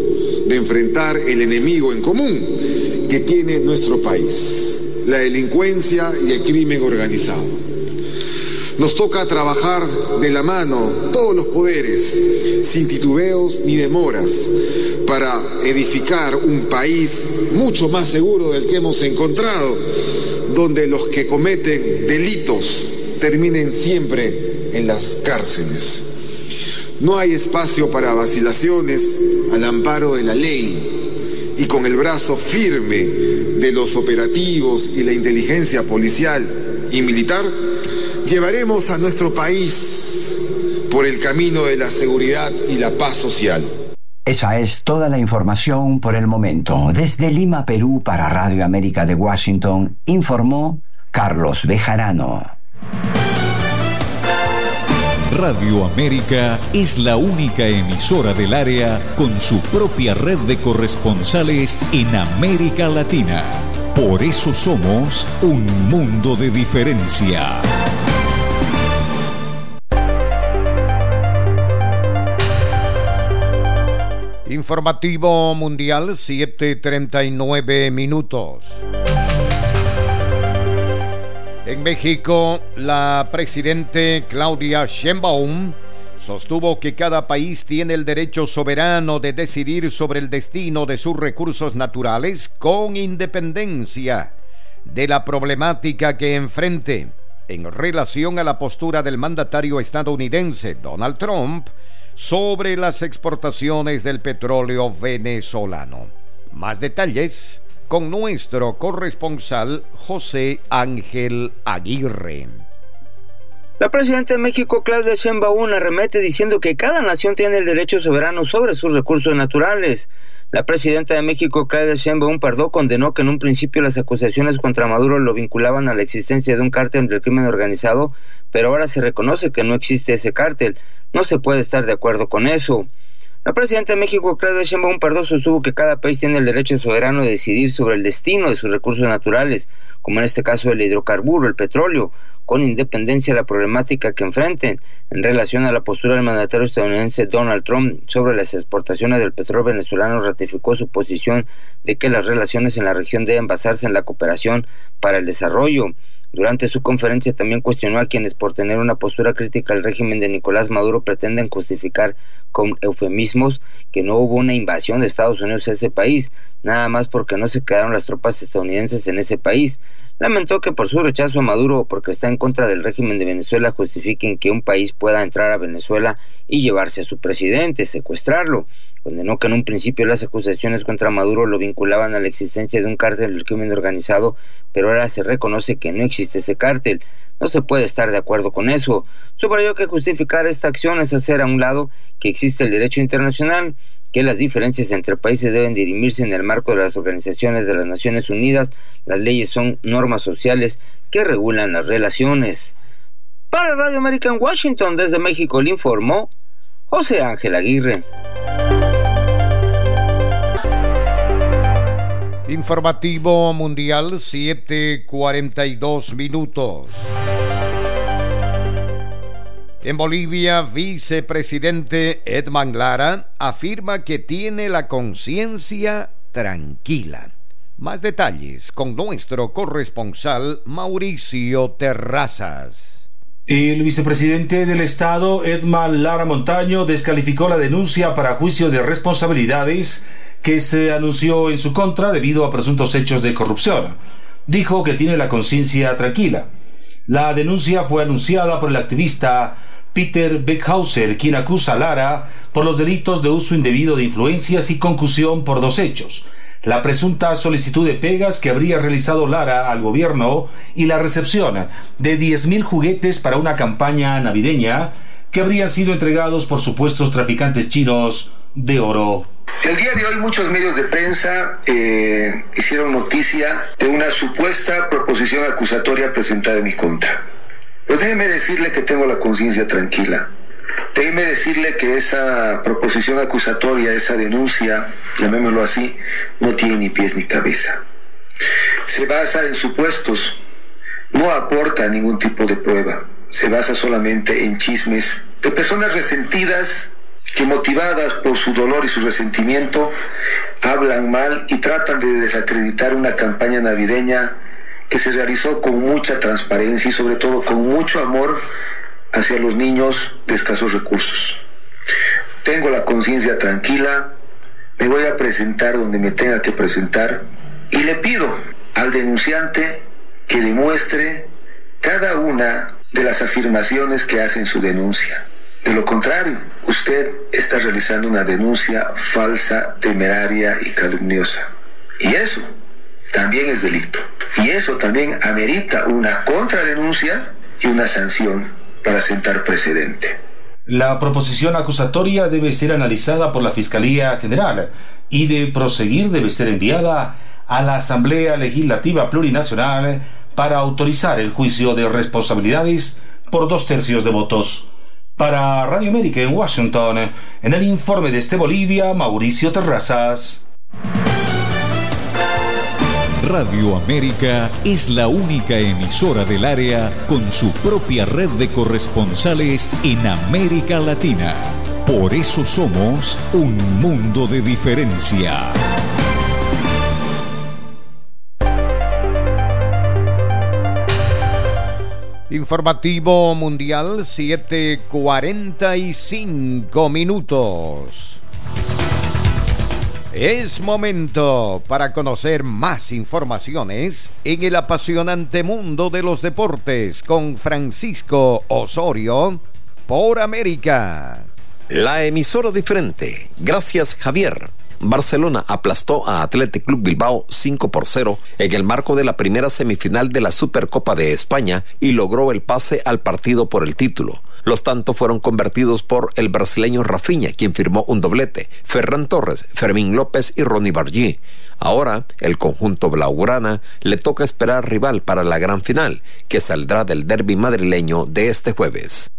Speaker 24: de enfrentar el enemigo en común que tiene nuestro país, la delincuencia y el crimen organizado. Nos toca trabajar de la mano todos los poderes, sin titubeos ni demoras, para edificar un país mucho más seguro del que hemos encontrado, donde los que cometen delitos terminen siempre en las cárceles. No hay espacio para vacilaciones al amparo de la ley y con el brazo firme de los operativos y la inteligencia policial y militar, llevaremos a nuestro país por el camino de la seguridad y la paz social.
Speaker 23: Esa es toda la información por el momento. Desde Lima, Perú, para Radio América de Washington, informó Carlos Bejarano.
Speaker 13: Radio América es la única emisora del área con su propia red de corresponsales en América Latina. Por eso somos un mundo de diferencia.
Speaker 4: Informativo Mundial, 7:39 minutos. En México, la presidente Claudia Sheinbaum sostuvo que cada país tiene el derecho soberano de decidir sobre el destino de sus recursos naturales con independencia de la problemática que enfrente en relación a la postura del mandatario estadounidense Donald Trump sobre las exportaciones del petróleo venezolano. Más detalles con nuestro corresponsal José Ángel Aguirre.
Speaker 3: La presidenta de México, Claudia Sheinbaum, arremete diciendo que cada nación tiene el derecho soberano sobre sus recursos naturales. La presidenta de México, Claudia Sheinbaum Pardo, condenó que en un principio las acusaciones contra Maduro lo vinculaban a la existencia de un cártel del crimen organizado, pero ahora se reconoce que no existe ese cártel. No se puede estar de acuerdo con eso. La presidenta de México, Claudia Sheinbaum Pardo, sostuvo que cada país tiene el derecho soberano de decidir sobre el destino de sus recursos naturales, como en este caso el hidrocarburo, el petróleo, con independencia de la problemática que enfrenten. En relación a la postura del mandatario estadounidense Donald Trump sobre las exportaciones del petróleo venezolano, ratificó su posición de que las relaciones en la región deben basarse en la cooperación para el desarrollo. Durante su conferencia también cuestionó a quienes por tener una postura crítica al régimen de Nicolás Maduro pretenden justificar con eufemismos que no hubo una invasión de Estados Unidos a ese país, nada más porque no se quedaron las tropas estadounidenses en ese país. Lamentó que por su rechazo a Maduro o porque está en contra del régimen de Venezuela justifiquen que un país pueda entrar a Venezuela y llevarse a su presidente, secuestrarlo. Condenó que en un principio las acusaciones contra Maduro lo vinculaban a la existencia de un cártel del crimen organizado, pero ahora se reconoce que no existe ese cártel. No se puede estar de acuerdo con eso. Subrayó que justificar esta acción es hacer a un lado que existe el derecho internacional, que las diferencias entre países deben dirimirse en el marco de las organizaciones de las Naciones Unidas. Las leyes son normas sociales que regulan las relaciones. Para Radio América en Washington, desde México, le informó José Ángel Aguirre.
Speaker 4: Informativo Mundial, 7:42 minutos. En Bolivia, vicepresidente Edman Lara afirma que tiene la conciencia tranquila. Más detalles con nuestro corresponsal Mauricio Terrazas.
Speaker 6: El vicepresidente del Estado, Edman Lara Montaño, descalificó la denuncia para juicio de responsabilidades que se anunció en su contra debido a presuntos hechos de corrupción. Dijo que tiene la conciencia tranquila. La denuncia fue anunciada por el activista Peter Beckhauser, quien acusa a Lara por los delitos de uso indebido de influencias y concusión por dos hechos: la presunta solicitud de pegas que habría realizado Lara al gobierno y la recepción de 10,000 juguetes para una campaña navideña que habrían sido entregados por supuestos traficantes chinos de oro.
Speaker 7: El día de hoy muchos medios de prensa hicieron noticia de una supuesta proposición acusatoria presentada en mi contra. Pero déjeme decirle que tengo la conciencia tranquila. Déjeme decirle que esa proposición acusatoria, esa denuncia, llamémoslo así, no tiene ni pies ni cabeza. Se basa en supuestos, no aporta ningún tipo de prueba. Se basa solamente en chismes de personas resentidas que motivadas por su dolor y su resentimiento, hablan mal y tratan de desacreditar una campaña navideña que se realizó con mucha transparencia y sobre todo con mucho amor hacia los niños de escasos recursos. Tengo la conciencia tranquila, me voy a presentar donde me tenga que presentar y le pido al denunciante que demuestre cada una de las afirmaciones que hace en su denuncia. De lo contrario, usted está realizando una denuncia falsa, temeraria y calumniosa. Y eso también es delito. Y eso también amerita una contradenuncia y una sanción para sentar precedente.
Speaker 6: La proposición acusatoria debe ser analizada por la Fiscalía General y de proseguir debe ser enviada a la Asamblea Legislativa Plurinacional para autorizar el juicio de responsabilidades por 2/3 de votos. Para Radio América en Washington, en el informe desde Bolivia, Mauricio Terrazas.
Speaker 13: Radio América es la única emisora del área con su propia red de corresponsales en América Latina. Por eso somos un mundo de diferencia.
Speaker 4: Informativo Mundial, 7:45 minutos. Es momento para conocer más informaciones en el apasionante mundo de los deportes con Francisco Osorio por América.
Speaker 5: La emisora diferente. Gracias, Javier. Barcelona aplastó a Athletic Club Bilbao 5-0 en el marco de la primera semifinal de la Supercopa de España y logró el pase al partido por el título. Los tantos fueron convertidos por el brasileño Rafinha, quien firmó un doblete, Ferran Torres, Fermín López y Ronny Bargí. Ahora, el conjunto blaugrana le toca esperar rival para la gran final, que saldrá del derbi madrileño de este jueves.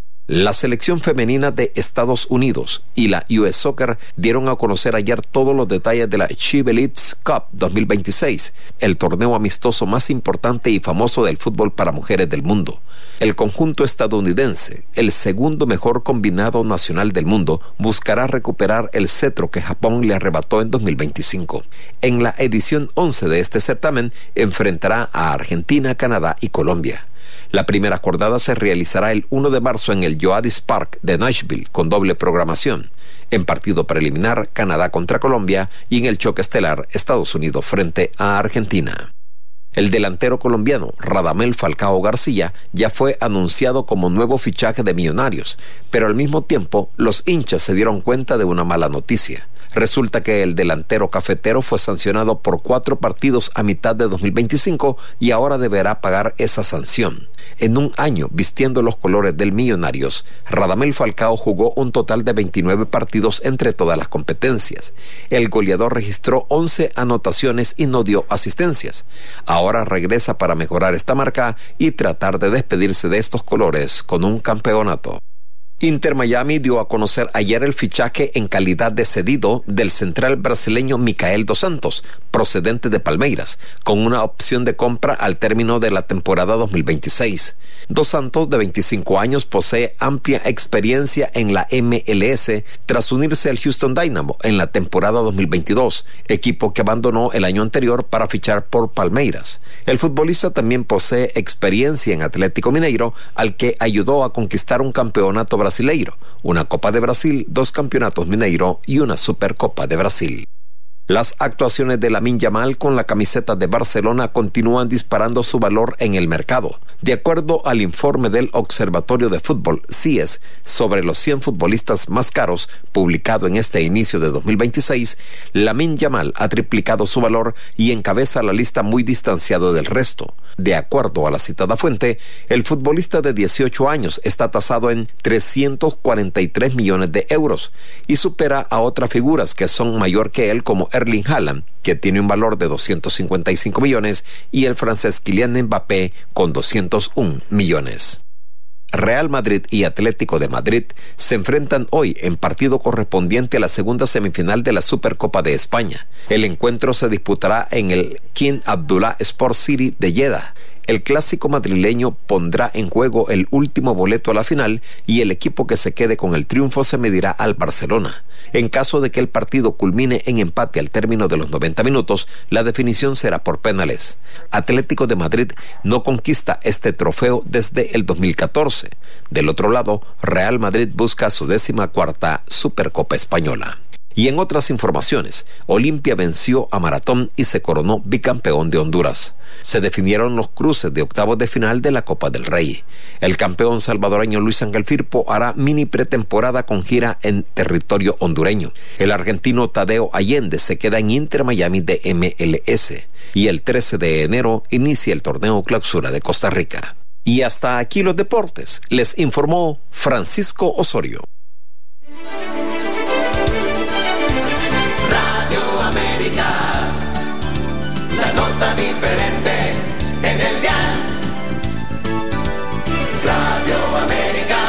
Speaker 5: La selección femenina de Estados Unidos y la US Soccer dieron a conocer ayer todos los detalles de la She Believes Cup 2026, el torneo amistoso más importante y famoso del fútbol para mujeres del mundo. El conjunto estadounidense, el segundo mejor combinado nacional del mundo, buscará recuperar el cetro que Japón le arrebató en 2025. En la edición 11 de este certamen enfrentará a Argentina, Canadá y Colombia. La primera jornada se realizará el 1 de marzo en el Yoadis Park de Nashville con doble programación. En partido preliminar, Canadá contra Colombia y en el choque estelar, Estados Unidos frente a Argentina. El delantero colombiano Radamel Falcao García ya fue anunciado como nuevo fichaje de Millonarios, pero al mismo tiempo los hinchas se dieron cuenta de una mala noticia. Resulta que el delantero cafetero fue sancionado por 4 partidos a mitad de 2025 y ahora deberá pagar esa sanción. En un año vistiendo los colores del Millonarios, Radamel Falcao jugó un total de 29 partidos entre todas las competencias. El goleador registró 11 anotaciones y no dio asistencias. Ahora regresa para mejorar esta marca y tratar de despedirse de estos colores con un campeonato. Inter Miami dio a conocer ayer el fichaje en calidad de cedido del central brasileño Micael Dos Santos, procedente de Palmeiras, con una opción de compra al término de la temporada 2026. Dos Santos, de 25 años, posee amplia experiencia en la MLS tras unirse al Houston Dynamo en la temporada 2022, equipo que abandonó el año anterior para fichar por Palmeiras. El futbolista también posee experiencia en Atlético Mineiro, al que ayudó a conquistar un campeonato brasileiro, una Copa de Brasil, 2 campeonatos Mineiro y una Supercopa de Brasil. Las actuaciones de Lamine Yamal con la camiseta de Barcelona continúan disparando su valor en el mercado. De acuerdo al informe del Observatorio de Fútbol, CIES, sobre los 100 futbolistas más caros, publicado en este inicio de 2026, Lamine Yamal ha triplicado su valor y encabeza la lista muy distanciado del resto. De acuerdo a la citada fuente, el futbolista de 18 años está tasado en 343 millones de euros y supera a otras figuras que son mayor que él, como Erling Haaland, que tiene un valor de 255 millones, y el francés Kylian Mbappé con 201 millones. Real Madrid y Atlético de Madrid se enfrentan hoy en partido correspondiente a la segunda semifinal de la Supercopa de España. El encuentro se disputará en el King Abdullah Sport City de Jeddah. el clásico madrileño pondrá en juego el último boleto a la final y el equipo que se quede con el triunfo se medirá al Barcelona. En caso de que el partido culmine en empate al término de los 90 minutos, la definición será por penales. Atlético de Madrid no conquista este trofeo desde el 2014. Del otro lado, Real Madrid busca su 14ª Supercopa Española. Y en otras informaciones, Olimpia venció a Maratón y se coronó bicampeón de Honduras. Se definieron los cruces de octavos de final de la Copa del Rey. El campeón salvadoreño Luis Ángel Firpo hará mini pretemporada con gira en territorio hondureño. El argentino Tadeo Allende se queda en Inter Miami de MLS. Y el 13 de enero inicia el torneo Clausura de Costa Rica. Y hasta aquí los deportes. Les informó Francisco Osorio.
Speaker 1: La nota diferente en el dial. Radio América.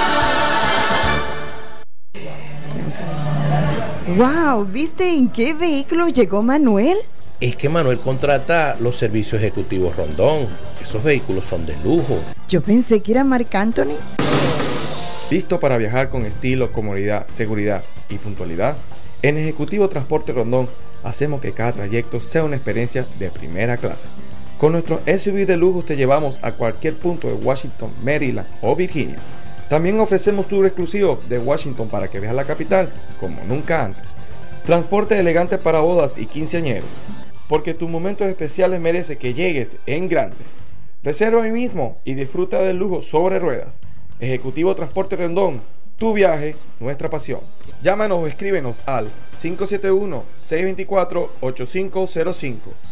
Speaker 8: Wow, ¿viste en qué vehículo llegó Manuel?
Speaker 9: Es que Manuel contrata los servicios ejecutivos Rondón. Esos vehículos son de lujo.
Speaker 8: Yo pensé que era Marc Anthony.
Speaker 10: ¿Listo para viajar con estilo, comodidad, seguridad y puntualidad? En Ejecutivo Transporte Rondón hacemos que cada trayecto sea una experiencia de primera clase. Con nuestro SUV de lujo te llevamos a cualquier punto de Washington, Maryland o Virginia. También ofrecemos tour exclusivo de Washington para que veas la capital como nunca antes. Transporte elegante para bodas y quinceañeros, porque tus momentos especiales merece que llegues en grande. Reserva hoy mismo y disfruta del lujo sobre ruedas. Ejecutivo Transporte Rondón, tu viaje, nuestra pasión. Llámanos o escríbenos al 571-624-8505,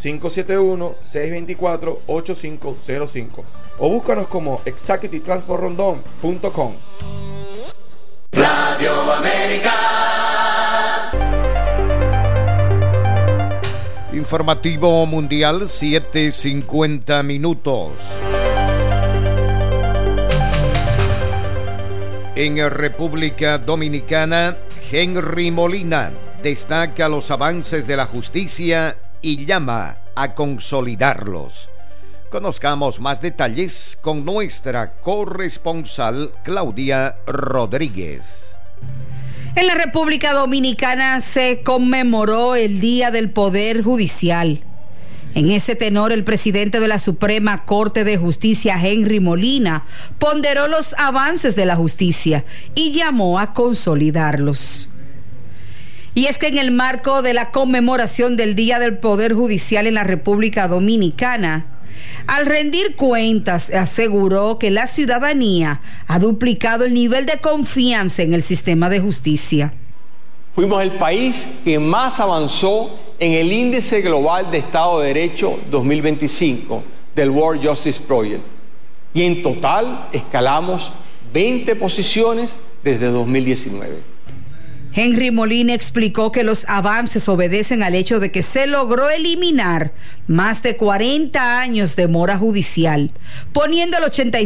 Speaker 10: 571-624-8505 o búscanos como executivetransportrondon.com.
Speaker 1: Radio América.
Speaker 4: Informativo Mundial, 7:50 minutos. En República Dominicana, Henry Molina destaca los avances de la justicia y llama a consolidarlos. Conozcamos más detalles con nuestra corresponsal Claudia Rodríguez.
Speaker 11: En la República Dominicana se conmemoró el Día del Poder Judicial. En ese tenor, el presidente de la Suprema Corte de Justicia, Henry Molina, ponderó los avances de la justicia y llamó a consolidarlos. Y es que en el marco de la conmemoración del Día del Poder Judicial en la República Dominicana, al rendir cuentas, aseguró que la ciudadanía ha duplicado el nivel de confianza en el sistema de justicia.
Speaker 25: Fuimos el país que más avanzó en el Índice Global de Estado de Derecho 2025 del World Justice Project. Y en total escalamos 20 posiciones desde 2019.
Speaker 11: Henry Molina explicó que los avances obedecen al hecho de que se logró eliminar más de 40 años de mora judicial, poniendo el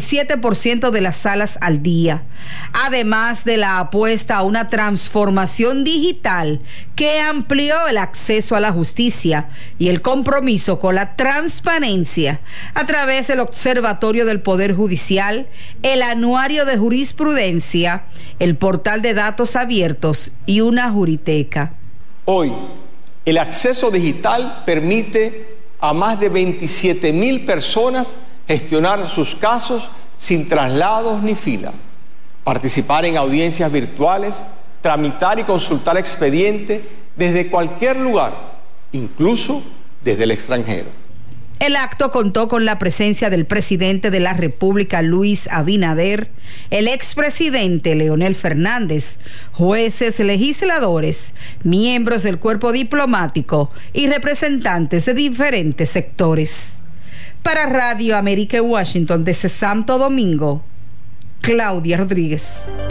Speaker 11: 87% de las salas al día, además de la apuesta a una transformación digital que amplió el acceso a la justicia y el compromiso con la transparencia a través del Observatorio del Poder Judicial, el Anuario de Jurisprudencia, el Portal de Datos Abiertos y una juriteca.
Speaker 25: Hoy, el acceso digital permite a más de 27,000 personas gestionar sus casos sin traslados ni fila, participar en audiencias virtuales, tramitar y consultar expedientes desde cualquier lugar, incluso desde el extranjero.
Speaker 11: El acto contó con la presencia del presidente de la República, Luis Abinader, el expresidente Leonel Fernández, jueces, legisladores, miembros del cuerpo diplomático y representantes de diferentes sectores. Para Radio América en Washington, desde Santo Domingo, Claudia Rodríguez.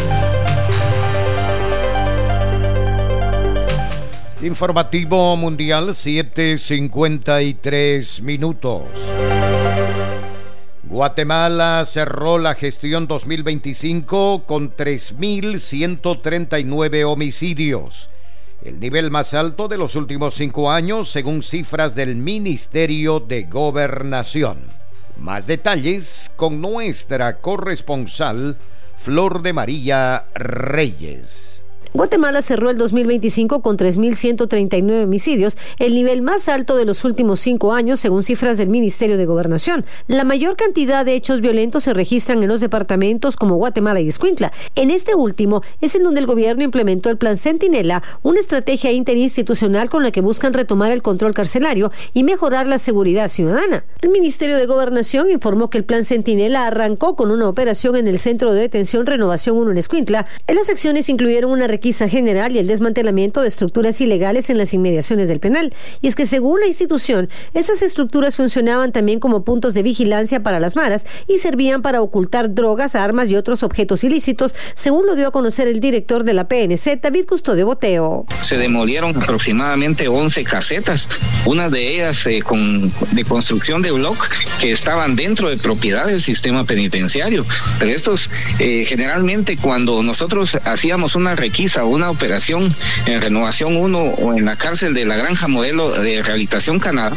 Speaker 4: Informativo Mundial, 7:53 minutos. Guatemala cerró la gestión 2025 con 3.139 homicidios, el nivel más alto de los últimos 5 años según cifras del Ministerio de Gobernación. Más detalles con nuestra corresponsal Flor de María Reyes.
Speaker 14: Guatemala cerró el 2025 con 3.139 homicidios, el nivel más alto de los últimos 5 años, según cifras del Ministerio de Gobernación. La mayor cantidad de hechos violentos se registran en los departamentos como Guatemala y Escuintla. En este último es en donde el gobierno implementó el Plan Centinela, una estrategia interinstitucional con la que buscan retomar el control carcelario y mejorar la seguridad ciudadana. El Ministerio de Gobernación informó que el Plan Centinela arrancó con una operación en el Centro de Detención Renovación 1 en Escuintla. Las acciones incluyeron una requisa general y el desmantelamiento de estructuras ilegales en las inmediaciones del penal. Y es que según la institución, esas estructuras funcionaban también como puntos de vigilancia para las maras y servían para ocultar drogas, armas y otros objetos ilícitos, según lo dio a conocer el director de la PNC, David Custodio Boteo.
Speaker 15: Se demolieron aproximadamente 11 casetas, una de ellas de construcción de bloc que estaban dentro de propiedad del sistema penitenciario. Pero estos generalmente cuando nosotros hacíamos una requisa o una operación en Renovación 1 o en la cárcel de la Granja Modelo de Rehabilitación Canadá,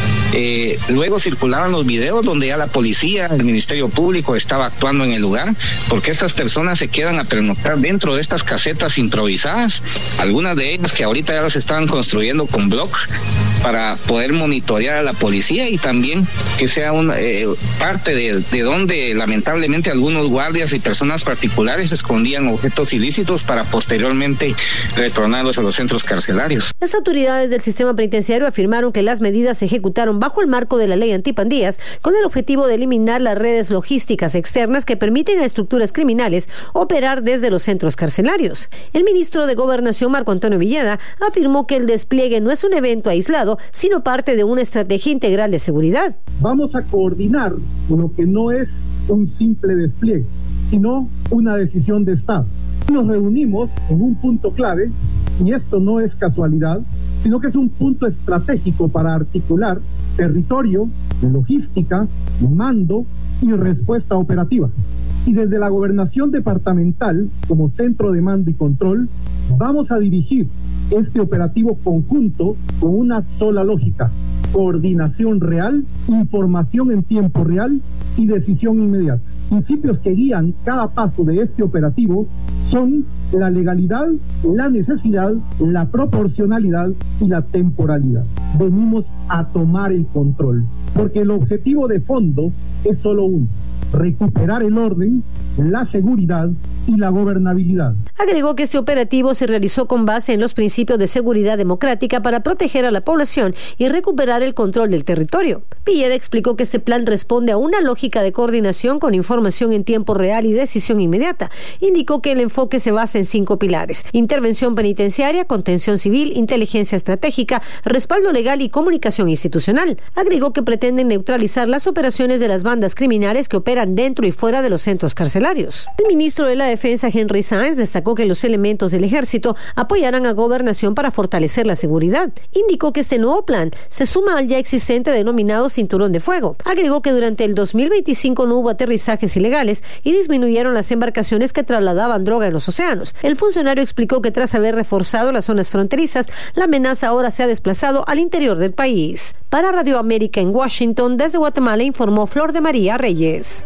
Speaker 15: luego circulaban los videos donde ya la policía, el Ministerio Público estaba actuando en el lugar, porque estas personas se quedan a pernoctar dentro de estas casetas improvisadas, algunas de ellas que ahorita ya las estaban construyendo con bloc para poder monitorear a la policía y también que sea parte de donde lamentablemente algunos guardias y personas particulares escondían objetos ilícitos para posteriormente retornarlos a los centros carcelarios.
Speaker 14: Las autoridades del sistema penitenciario afirmaron que las medidas se ejecutaron bajo el marco de la ley antipandillas con el objetivo de eliminar las redes logísticas externas que permiten a estructuras criminales operar desde los centros carcelarios. El ministro de Gobernación, Marco Antonio Villeda, afirmó que el despliegue no es un evento aislado, sino parte de una estrategia integral de seguridad.
Speaker 16: Vamos a coordinar lo que no es un simple despliegue, sino una decisión de Estado. Nos reunimos en un punto clave, y esto no es casualidad, sino que es un punto estratégico para articular territorio, logística, mando y respuesta operativa. Y desde la gobernación departamental, como centro de mando y control, vamos a dirigir este operativo conjunto con una sola lógica: coordinación real, información en tiempo real y decisión inmediata. Principios que guían cada paso de este operativo son la legalidad, la necesidad, la proporcionalidad y la temporalidad. Venimos a tomar el control, porque el objetivo de fondo es solo uno: recuperar el orden, la seguridad y la gobernabilidad.
Speaker 14: Agregó que este operativo se realizó con base en los principios de seguridad democrática para proteger a la población y recuperar el control del territorio. Villeda explicó que este plan responde a una lógica de coordinación con información en tiempo real y decisión inmediata. Indicó que el enfoque se basa en 5 pilares: intervención penitenciaria, contención civil, inteligencia estratégica, respaldo legal y comunicación institucional. Agregó que pretenden neutralizar las operaciones de las bandas criminales que operan dentro y fuera de los centros carcelarios. El ministro de la Defensa, Henry Sáenz, destacó que los elementos del ejército apoyarán a Gobernación para fortalecer la seguridad. Indicó que este nuevo plan se suma al ya existente denominado Cinturón de Fuego. Agregó que durante el 2025 no hubo aterrizajes ilegales y disminuyeron las embarcaciones que trasladaban droga en los océanos. El funcionario explicó que tras haber reforzado las zonas fronterizas, la amenaza ahora se ha desplazado al interior del país. Para Radio América en Washington, desde Guatemala, informó Flor de María Reyes.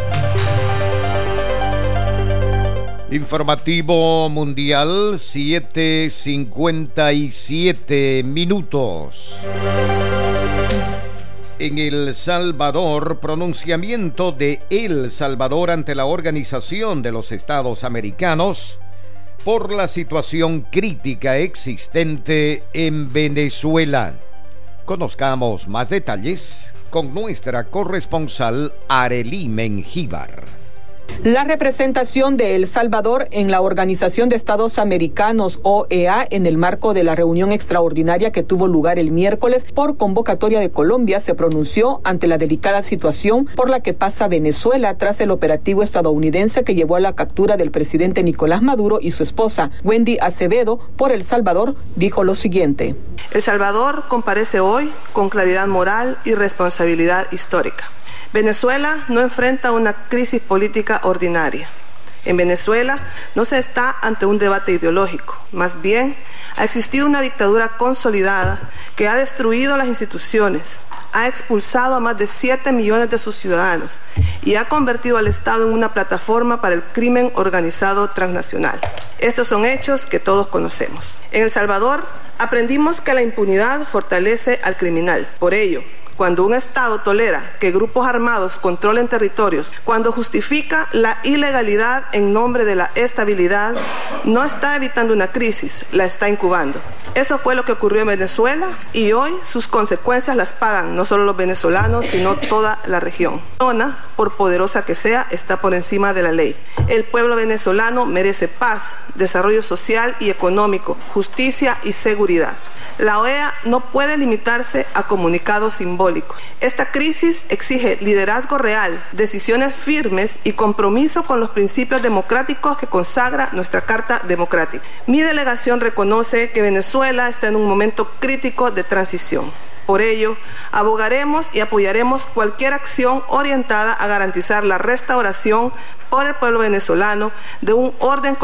Speaker 4: Informativo mundial, 7:57 minutos. En El Salvador, pronunciamiento de El Salvador ante la Organización de los Estados Americanos por la situación crítica existente en Venezuela. Conozcamos más detalles con nuestra corresponsal Arely Mengíbar.
Speaker 17: La representación de El Salvador en la Organización de Estados Americanos, OEA, en el marco de la reunión extraordinaria que tuvo lugar el miércoles por convocatoria de Colombia, se pronunció ante la delicada situación por la que pasa Venezuela tras el operativo estadounidense que llevó a la captura del presidente Nicolás Maduro y su esposa. Wendy Acevedo, por El Salvador, dijo lo siguiente:
Speaker 18: El Salvador comparece hoy con claridad moral y responsabilidad histórica. Venezuela no enfrenta una crisis política ordinaria. En Venezuela no se está ante un debate ideológico, más bien ha existido una dictadura consolidada que ha destruido las instituciones, ha expulsado a más de 7 millones de sus ciudadanos y ha convertido al Estado en una plataforma para el crimen organizado transnacional. Estos son hechos que todos conocemos. En El Salvador aprendimos que la impunidad fortalece al criminal. Por ello, cuando un Estado tolera que grupos armados controlen territorios, cuando justifica la ilegalidad en nombre de la estabilidad, no está evitando una crisis, la está incubando. Eso fue lo que ocurrió en Venezuela y hoy sus consecuencias las pagan no solo los venezolanos, sino toda la región. La zona, por poderosa que sea, está por encima de la ley. El pueblo venezolano merece paz, desarrollo social y económico, justicia y seguridad. La OEA no puede limitarse a comunicados simbólicos. Esta crisis exige liderazgo real, decisiones firmes y compromiso con los principios democráticos que consagra nuestra Carta Democrática. Mi delegación reconoce que Venezuela está en un momento crítico de transición. Por ello, abogaremos y apoyaremos cualquier acción orientada a garantizar la restauración por el pueblo venezolano de un orden